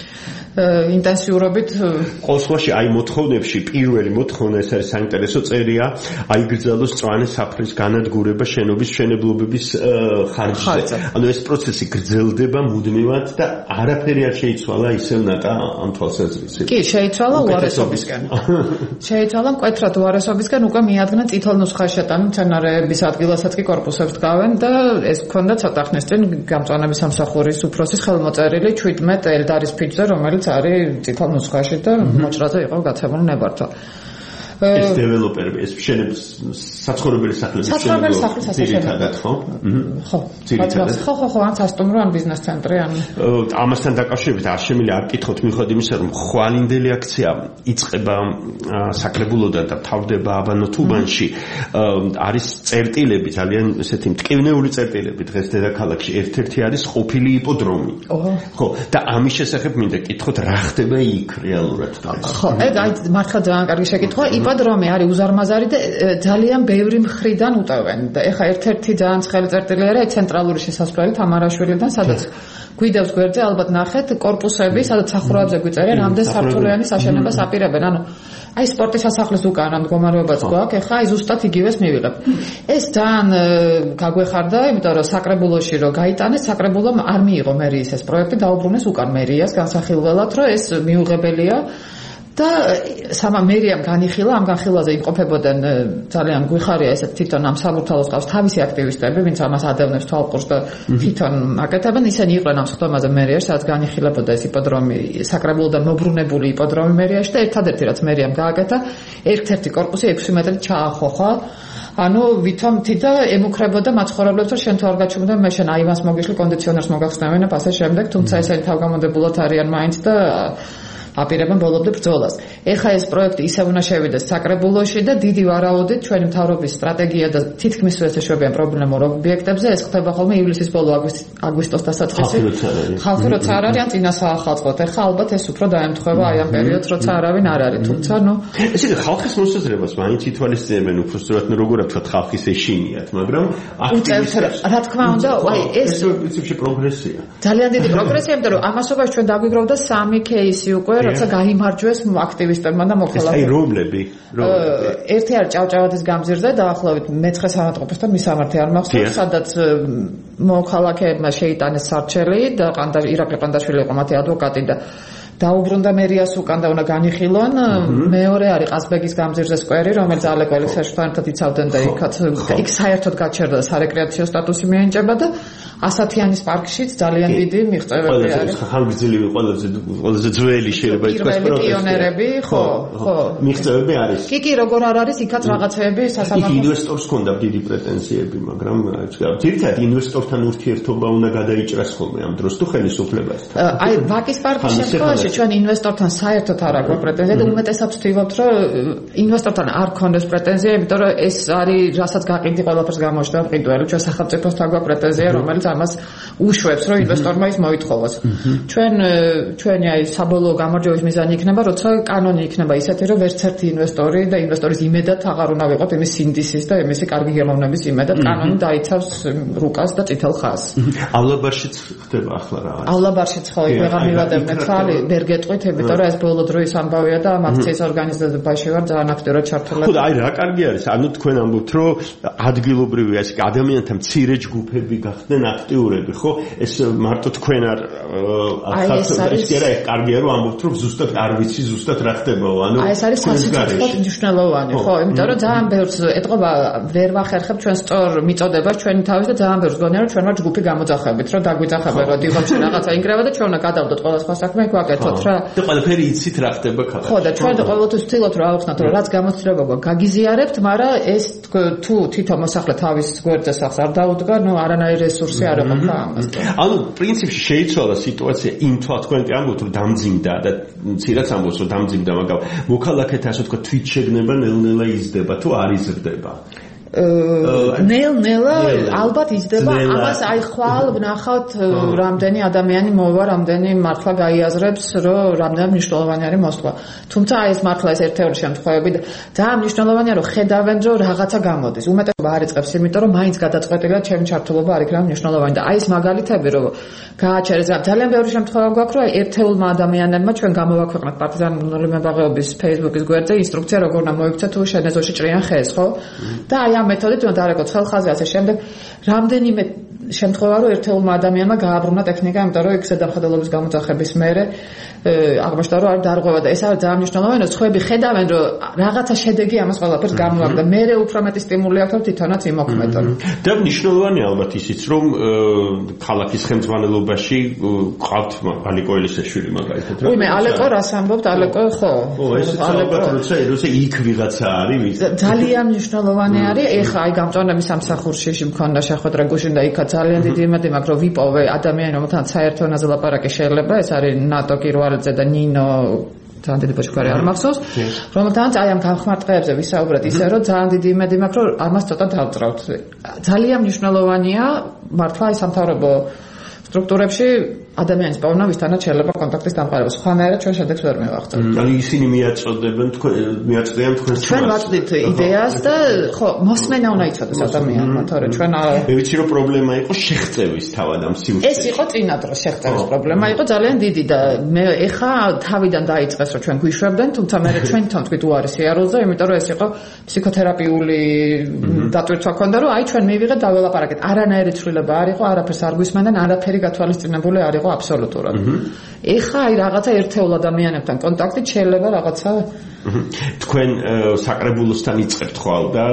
Speaker 8: ინტენსიურობით
Speaker 3: ყოველში აი მოთხოვნებში პირველი მოთხოვნა ეს არის საინტერესო წერია აიგრძელოს მწვანე საფრის განადგურება შენობის მშენებლობების ხარჯზე. ანუ ეს პროცესი გრძელდება მუდმივად და არაფერი არ შეიცვალა ისევ ნატა ამ თვალსაზრისით.
Speaker 8: კი, შეიცვალა უარესობისკენ. შეიცვალა მკვეთრად უარესობისკენ, უკვე მიადგნენ წითელ ნუსხაში შეტანილ მცენარეების ადგილასაც კი კორპუსებს დგავენ და ეს ქონდა ცოტა ხნის წინ გამწვანების სამსახურის უფროსის ხელმოწერილი ჩვიდმეტ ელდარის ფიჭზე, რომელიც არის წითელ ნუსხაში და მოჭრაზე იყო გაცემული ნებართვა.
Speaker 3: ეს დეველოპერები, ეს მშენების საცხოვრებელი სახლების
Speaker 8: საცხოვრებელი სახლის
Speaker 3: ძირითადად ხო?
Speaker 8: ხო. ძირითადად. ხო, ხო, ხო, ან სასტუმრო, ან ბიზნეს ცენტრი, ან
Speaker 3: ამასთან დაკავშირებით არ შემიძლია არ კითხოთ მიუხედავად იმისა, რომ ხვალინდელი აქცია იწყება საკრებულოდან და თავდება აბანოთუბანში. არის წერტილები, ძალიან ესეთი მტკივნეული წერტილები დღეს დედაქალაქში. ერთ-ერთი არის ყოფილი იპოდრომი. ხო, და ამის შესახებ მინდა კითხოთ, რა ხდება იქ რეალურად?
Speaker 8: ხო, ეგ აი მართლა ძალიან კარგი შეკითხვა. იპოდრომი არის უზარმაზარი და ძალიან ბევრი მხრიდან უტევენ და ეხა ერთ-ერთი ძალიან ცხელი წერტილი არის ცენტრალური შესასვლელი თამარაშვილიდან, სადაც გვიდევს გვერდზე ალბათ ნახეთ კორპუსები, სადაც სახურავებზე გვიწერენ რამდენ სართულიანი საშენებას აპირებენ. ანუ აი სპორტის სასახლის უკან მდგომარეობაც გვაქვს, ეხა აი ზუსტად იგივეს მივიღებ. ეს ძალიან გაგვეხარდა, იმიტომ რომ საკრებულოში რო გაიტანეს, საკრებულომ არ მიიღო მერიის ეს პროექტი, დაუბრუნეს უკან მერიას განსახილველად, რომ ეს მიუღებელია. და სამა მერიამ განიხილა, ამ განხილვაზე იმყოფებოდნენ ძალიან გვიხარია ესე თვითონ ამ საბურთალოს ყავს თავისი აქტივისტები, ვინც ამას ადევნებს თვალყურს და თვითონ აკეთებენ, ისინი იყვნენ ამ სხდომაზე მერიაში, სადაც განიხილებოდა ეს იპოდრომი, საკრებულოდან მობრუნებული იპოდრომი მერიაში და ერთადერთი რაც მერიამ გააკეთა, ერთ-ერთი კორპუსი ექვსი მეტრი ჩაახოხა. ანუ ვითომთი და ემუქრებოდა მაცხოვრებლებს, რომ შენ თუ არ გაჩვენებდა, მე შენ აივანს მოგიშლი, კონდიციონერს მოგახსნევენ და ასე შემდეგ, თუმცა ესენი თავგამოდებულად არიან მაინც და აპირებენ ბოლომდე ბრძოლას. ეხლა ეს პროექტი ისევ უნდა შევიდეს საკრებულოში და დიდი ვარაუდით ჩვენი მთავრობის სტრატეგია და თითქმის ვეცეშვებიან პრობლემურ ობიექტებზე ეს ხდება ხოლმე ივლისის ბოლო აგვისტოს დასაწყისი. ხალხი როცა არ არის ან წინა საახალწლოდ. ეხლა ალბათ ეს უფრო დაემთხვევა აი ამ პერიოდს როცა არავინ არ არის. თუმცა ნუ
Speaker 3: ესე იგი ხალხის მოსაზრებას მაინც ითვალისწინებენ უფრო სწორად როგორ ვთქვათ ხალხის ეშინიათ, მაგრამ
Speaker 8: რა თქმა უნდა, აი ეს
Speaker 3: პრინციპში პროგრესია.
Speaker 8: ძალიან დიდი პროგრესია, იმიტომ რომ ამასობაში ჩვენ დაგვიგროვდა სამი кейსი უკვე, როცა გაიმარჯვეს აქტივისტებმა და მოქალაქეებმა.
Speaker 3: აი რომლები, რომლები.
Speaker 8: ერთი არის ჭავჭავაძის გამზირზე, დაახლოებით მეცხრე საავადმყოფოსთან მისამართი არ მახსოვს, სადაც მოქალაქეებმა შეიტანეს სარჩელი და ირაკლი ყანდაშვილი იყო მათი ადვოკატი და დაუბრუნდა მერიას უკან და უნდა განიხილონ. მეორე არის ყაზბეგის გამზირზე სკვერი, რომელიც ალეკოლის საერთოდ ერთად იცავდნენ და იქაც იქ საერთოდ გაჩერდა და სარეკრეაციო სტატუსი მიენიჭება და ასათიანის პარკშიც ძალიან დიდი მიღწევები არის.
Speaker 3: ხანგრძლივი ყველაზე ყველაზე ძველი შეიძლება ითქვას
Speaker 8: პროტესტი. პიონერები, ხო, ხო.
Speaker 3: მიღწევები არის.
Speaker 8: კი, კი, როგორ არ არის, იქაც რაღაცეები
Speaker 3: სასამართლო. ინვესტორს ჰქონდა დიდი პრეტენზიები, მაგრამ ძირითადად ინვესტორთან ურთიერთობა უნდა გადაიჭრას ხოლმე ამ დროს თუ ხელისუფლებასთან.
Speaker 8: აი, ვაკის პარკის შემთხვევაში ჩვენ ინვესტორთან საერთოდ არ აქვს პრეტენზია და უმეტესად ვთქვით, რომ ინვესტორთან არ გქონდეს პრეტენზია, იმიტომ რომ ეს არის რასაც გაყიდი ყველაფერს გამოჩნდა მყიდველი, ჩვენ სახელმწიფოსთან გვაქვს პრეტენზია, რომელიც ამას უშვებს, რომ ინვესტორმა ის მოითხოვოს. ჩვენ ჩვენი აი საბოლოო გამარჯვების მიზანი იქნება, როცა კანონი იქნება ისეთი, რომ ვერც ერთი ინვესტორი და ინვესტორის იმედად აღარ უნდა ვიყოთ იმის სინდისის და იმისი კარგი გემოვნების იმედად კანონი დაიცავს რუკას და წითელ ხაზს.
Speaker 3: ავლაბარშიც ხდება ახლა რა არის?
Speaker 8: ავლაბარშიც ხო იქ ვეღარ მივადებთ ხალი ვერ გეტყვით, იმიტომ რომ ეს ბოლო დროის ამბავია და ამ აქციის ორგანიზებაში ვარ ძალიან აქტიურად ჩართული.
Speaker 3: ხო და აი რა კარგი არის, ანუ თქვენ ამბობთ, რომ ადგილობრივი ეს ადამიანთა მცირე ჯგუფები გახდნენ აქტიურები, ხო? ეს მარტო თქვენ არ ახალ ეს კი არა, კარგია რომ ამბობთ, რომ ზუსტად არ ვიცი ზუსტად რა ხდებაო, ანუ
Speaker 8: აი ეს არის სასიცოცხლო მნიშვნელოვანი, ხო? იმიტომ რომ ძალიან ბევრს ეტყობა ვერ ვახერხებ ჩვენ სწორ მიწოდებას ჩვენი თავის და ძალიან ბევრს გონია რომ ჩვენ ვარ ჯგუფი გამოძახებით, რომ დაგვიძახებენ, რომ დიღო ჩვენ რაღაცა ინგრევა და ჩვენ უნდა გადავდოთ ყველა სხვა საქმე გვაკეთოთ რა.
Speaker 3: და ყველაფერი იცით რა ხდება ქალაქში.
Speaker 8: ხო და ჩვენ ყოველთვის ვცდილობთ რომ ავხსნათ რომ რაც გამოცდილება გვაქვს გაგიზიარებთ, მაგრამ ეს თუ თვითონ მოსახლე თავის გვერდზე სახს არ დაუდგა, ნუ არანაირი რესურსი არ იყო ამას.
Speaker 3: ანუ პრინციპში შეიცვალა სიტუაცია იმ თვალს თქვენ კი ამბობთ რომ დამძიმდა და ცირაც ამბობს რომ დამძიმდა, მაგრამ მოქალაქეთა ასე თქვა თვითშეგნება ნელ-ნელა იზრდება თუ არ იზრდება?
Speaker 8: ნელ-ნელა ალბათ იზრდება, ამას აი ხვალ ვნახავთ რამდენი ადამიანი მოვა, რამდენი მართლა გაიაზრებს, რომ რამდენი მნიშვნელოვანი არის მოსვლა. თუმცა აი ეს მართლა ეს ერთეული შემთხვევები და ძალიან მნიშვნელოვანია რომ ხედავენ რომ რაღაცა გამოდის. უმეტესობა არ იწყებს, იმიტომ რომ მაინც გადაწყვეტილია ჩემი ჩართულობა არ იქნება მნიშვნელოვანი და აი ეს მაგალითები რომ გააჩერეს ძალიან ბევრი შემთხვევა გვაქვს რომ ერთეულმა ადამიანებმა ჩვენ გამოვაქვეყნეთ პარტიზანული მებაღეობის Facebook-ის გვერდზე ინსტრუქცია როგორ უნდა მოიქცეთ თუ შენ ეზოში ჭრიან ხეს, ხო? და აი ამ მეთოდით უნდა დარეკოთ ხელხაზე ასე შემდეგ რამდენიმე შემთხვევა რომ ერთეულმა ადამიანმა გააბრუნა ტექნიკა, იმიტომ რომ იქ ზედამხედველობის გამოძახების მერე აღმოჩნდა რომ არ დარღვევა და ეს არის ძალიან მნიშვნელოვანი, რომ სხვები ხედავენ რომ რაღაცა შედეგი ამას ყველაფერს გამოაქვს და მერე უფრო მეტი სტიმული აქვს რომ თვითონაც იმოქმედონ.
Speaker 3: და მნიშვნელოვანია ალბათ ისიც რომ ქალაქის ხელმძღვანელობაში ყავთ ალეკო ელისაშვილი მაგალითად რა.
Speaker 8: უიმე ალეკო რას ამბობთ ალბათ ხო?
Speaker 3: ხო ეს ალბათ როცა როცა იქ ვიღაცა არის
Speaker 8: ძალიან მნიშვნელოვანი არის. ეხლა აი გამწვანების სამსახურში მქონდა შეხვედრა გუშინ და იქაც ძალიან დიდი იმედი მაქვს რომ ვიპოვე ადამიანი რომელთან საერთო ენაზე ლაპარაკი შეიძლება, ეს არის ნატო კირვალაძე და ნინო ძალიან დიდი ბოჭკარი არ მახსოვს, რომელთანაც აი ამ განხმარტყეებზე ვისაუბრეთ ისე რომ ძალიან დიდი იმედი მაქვს რომ ამას ცოტა დავწრავთ. ძალიან მნიშვნელოვანია მართლა აი სამთავრობო სტრუქტურებში ადამიანის პოვნა ვისთანაც შეიძლება კონტაქტის დამყარება. სხვანაირად ჩვენ შედეგს ვერ მივახცევთ.
Speaker 3: ანუ ისინი მიაწოდებენ თქვენ მიაწოდიან თქვენ
Speaker 8: ჩვენ ვაწვდით იდეას და ხო მოსმენა უნდა იცოდეს ადამიანმა, თორე ჩვენ
Speaker 3: მე ვიცი რომ პრობლემა იყო შეღწევის თავად ამ სიუჟეტში.
Speaker 8: ეს იყო წინა დროს შეღწევის პრობლემა იყო ძალიან დიდი და მე ეხა თავიდან დაიწყეს რომ ჩვენ გვიშვებდნენ, თუმცა მე ჩვენთან თქვით უარი სიარულზე, იმიტომ რომ ეს იყო ფსიქოთერაპიული დატვირთვა ქონდა რომ აი ჩვენ მივიღეთ დაველაპარაკეთ. არანაირი ცვლილება არ იყო, არაფერს არ გვისმენდნენ, არაფერი გათვალისწინებული არ იყო აბსოლუტურად. ეხა აი რაღაცა ერთეულ ადამიანებთან კონტაქტით შეიძლება რაღაცა
Speaker 3: თქვენ საკრებულოსთან იწყებთ ხვალ და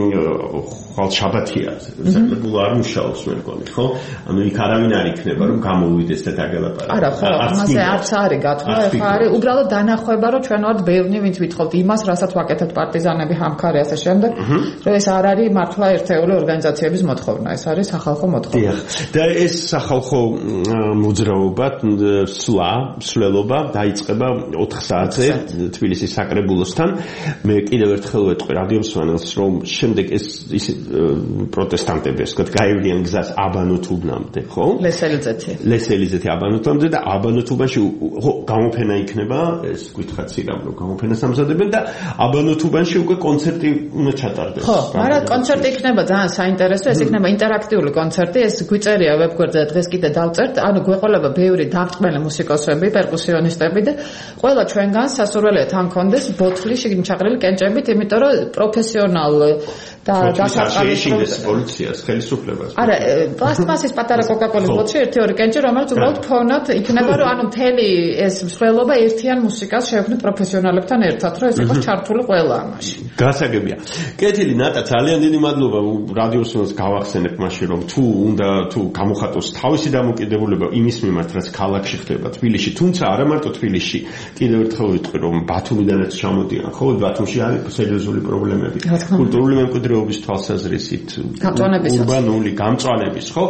Speaker 3: ხვალ შაბათია საკრებულო არ მუშაობს მე მგონი, ხო? ანუ იქ არავინ არ იქნება რომ გამოვიდეს და დაგელაპარაკოს.
Speaker 8: არა, ხო, ამაზე არც არის გათვლა, ეხა არის უბრალოდ დანახვება რომ ჩვენ ვართ ბევრი ვინც ვითხოვთ იმას, რასაც ვაკეთებთ პარტიზანები, ჰამქარი ასე შემდეგ, რომ ეს არ არის მართლა ერთეული ორგანიზაციების მოთხოვნა, ეს არის სახალხო მოთხოვნა.
Speaker 3: და ეს სახალხო მოძრაობა სულ ხვალა მსვლელობა დაიწყება ოთხ საათზე თბილისის საკრებულოსთან. მე კიდევ ერთხელ ვეტყვი რადიომსმენელს, რომ შემდეგ ეს ის პროტესტანტები ასე ვთქვათ, გაივლიან გზას აბანოთუბნამდე, ხო?
Speaker 8: ლესელიძეთი.
Speaker 3: ლესელიძეთი აბანოთუბნამდე და აბანოთუბანში ხო გამოფენა იქნება, ეს გითხრათ სიგამ რომ გამოფენას ამზადებენ და აბანოთუბანში უკვე კონცერტი უნდა ჩატარდეს.
Speaker 8: ხო, მაგრამ კონცერტი იქნება ძალიან საინტერესო, ეს იქნება ინტერაქტიული კონცერტი, ეს გვიწერია ვებგვერდზე დღეს კიდე დავწერთ, ანუ გვეყოლება ბევრი დამწყმელი მუსიკოსები, პერკუსიონისტები და ყველა ჩვენგან სასურველია თან კონდეს ბოთლი შიგნით ჩაყრილი კენჭებით, იმიტომ რომ პროფესიონალ და
Speaker 3: დასაწყისის პოლიციას ხელისუფლებას.
Speaker 8: არა, პლასტმასის პატარა კოკაკოლის ბოთლი ერთი ორი კენჭი, რომელიც უბრალოდ ფონად იქნება, რომ ანუ მთელი ეს მსვლელობა ერთიან მუსიკას შევქმნით პროფესიონალებთან ერთად, რომ ეს იყოს ჩართული ყველა ამაში.
Speaker 3: გასაგებია. კეთილი ნატა, ძალიან დიდი მადლობა რადიოსმენელს გავახსენებ მაშინ, რომ თუ უნდა თუ გამოხატოს თავისი დამოკიდებულება იმის მიმართ, რაც ქალაქში ხდება თბილისში, თუმცა არა მარტო თბილისში, კიდევ ერთხელ ვიტყვი, რომ ბათუმიდანაც ჩამოდიან, ხო, ბათუმში არის სერიოზული პრობლემები. კულტურული მემკვიდრეობის თვალსაზრისით, ურბანული გამწვანების, ხო?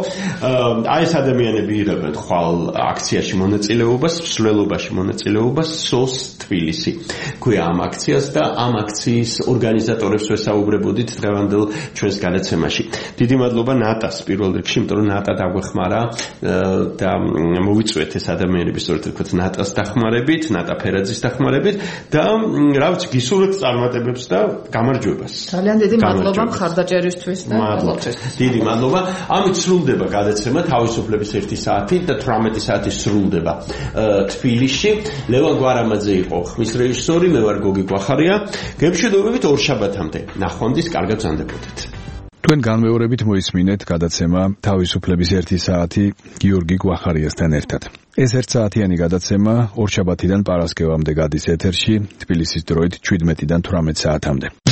Speaker 3: აი ეს ადამიანები იღებენ ხვალ აქციაში მონაწილეობას, მსვლელობაში მონაწილეობას სოს თბილისი. ქვია ამ აქციას და ამ აქციის ორგანიზატორებს ვესაუბრებოდით დღევანდელ ჩვენს გადაცემაში. დიდი მადლობა ნატას პირველ რიგში, იმიტომ რომ ნატა დაგვეხმარა და მოვიწვიეთ ეს ადამიანები, სწორედ ვთქვათ, ნატას დახმარებით, ნატა ფერაძის დახმარებით და რა ვიცი, გისურვებთ წარმატებებს და გამარჯვებას.
Speaker 8: ძალიან დიდი მადლობა მხარდაჭერისთვის და
Speaker 3: მადლობა. დიდი მადლობა. ამით სრულდება გადაცემა თავისუფლების ერთი საათი და თვრამეტი საათი სრულდება თბილისში. ლევან გვარამაძე იყო ხმის რეჟისორი, მე ვარ გოგი გვახარია. გემშვიდობებით ორ შაბათამდე. ნახვამდის, კარგად ბრძანდებით.
Speaker 2: თქვენ განმეორებით მოისმინეთ გადაცემა თავისუფლების ერთი საათი გიორგი გვახარიასთან ერთად. ეს ერთსაათიანი გადაცემა ორ შაბათიდან პარასკევამდე გადის ეთერში, თბილისის დროით შვიდმეტიდან თვრამეტ საათამდე.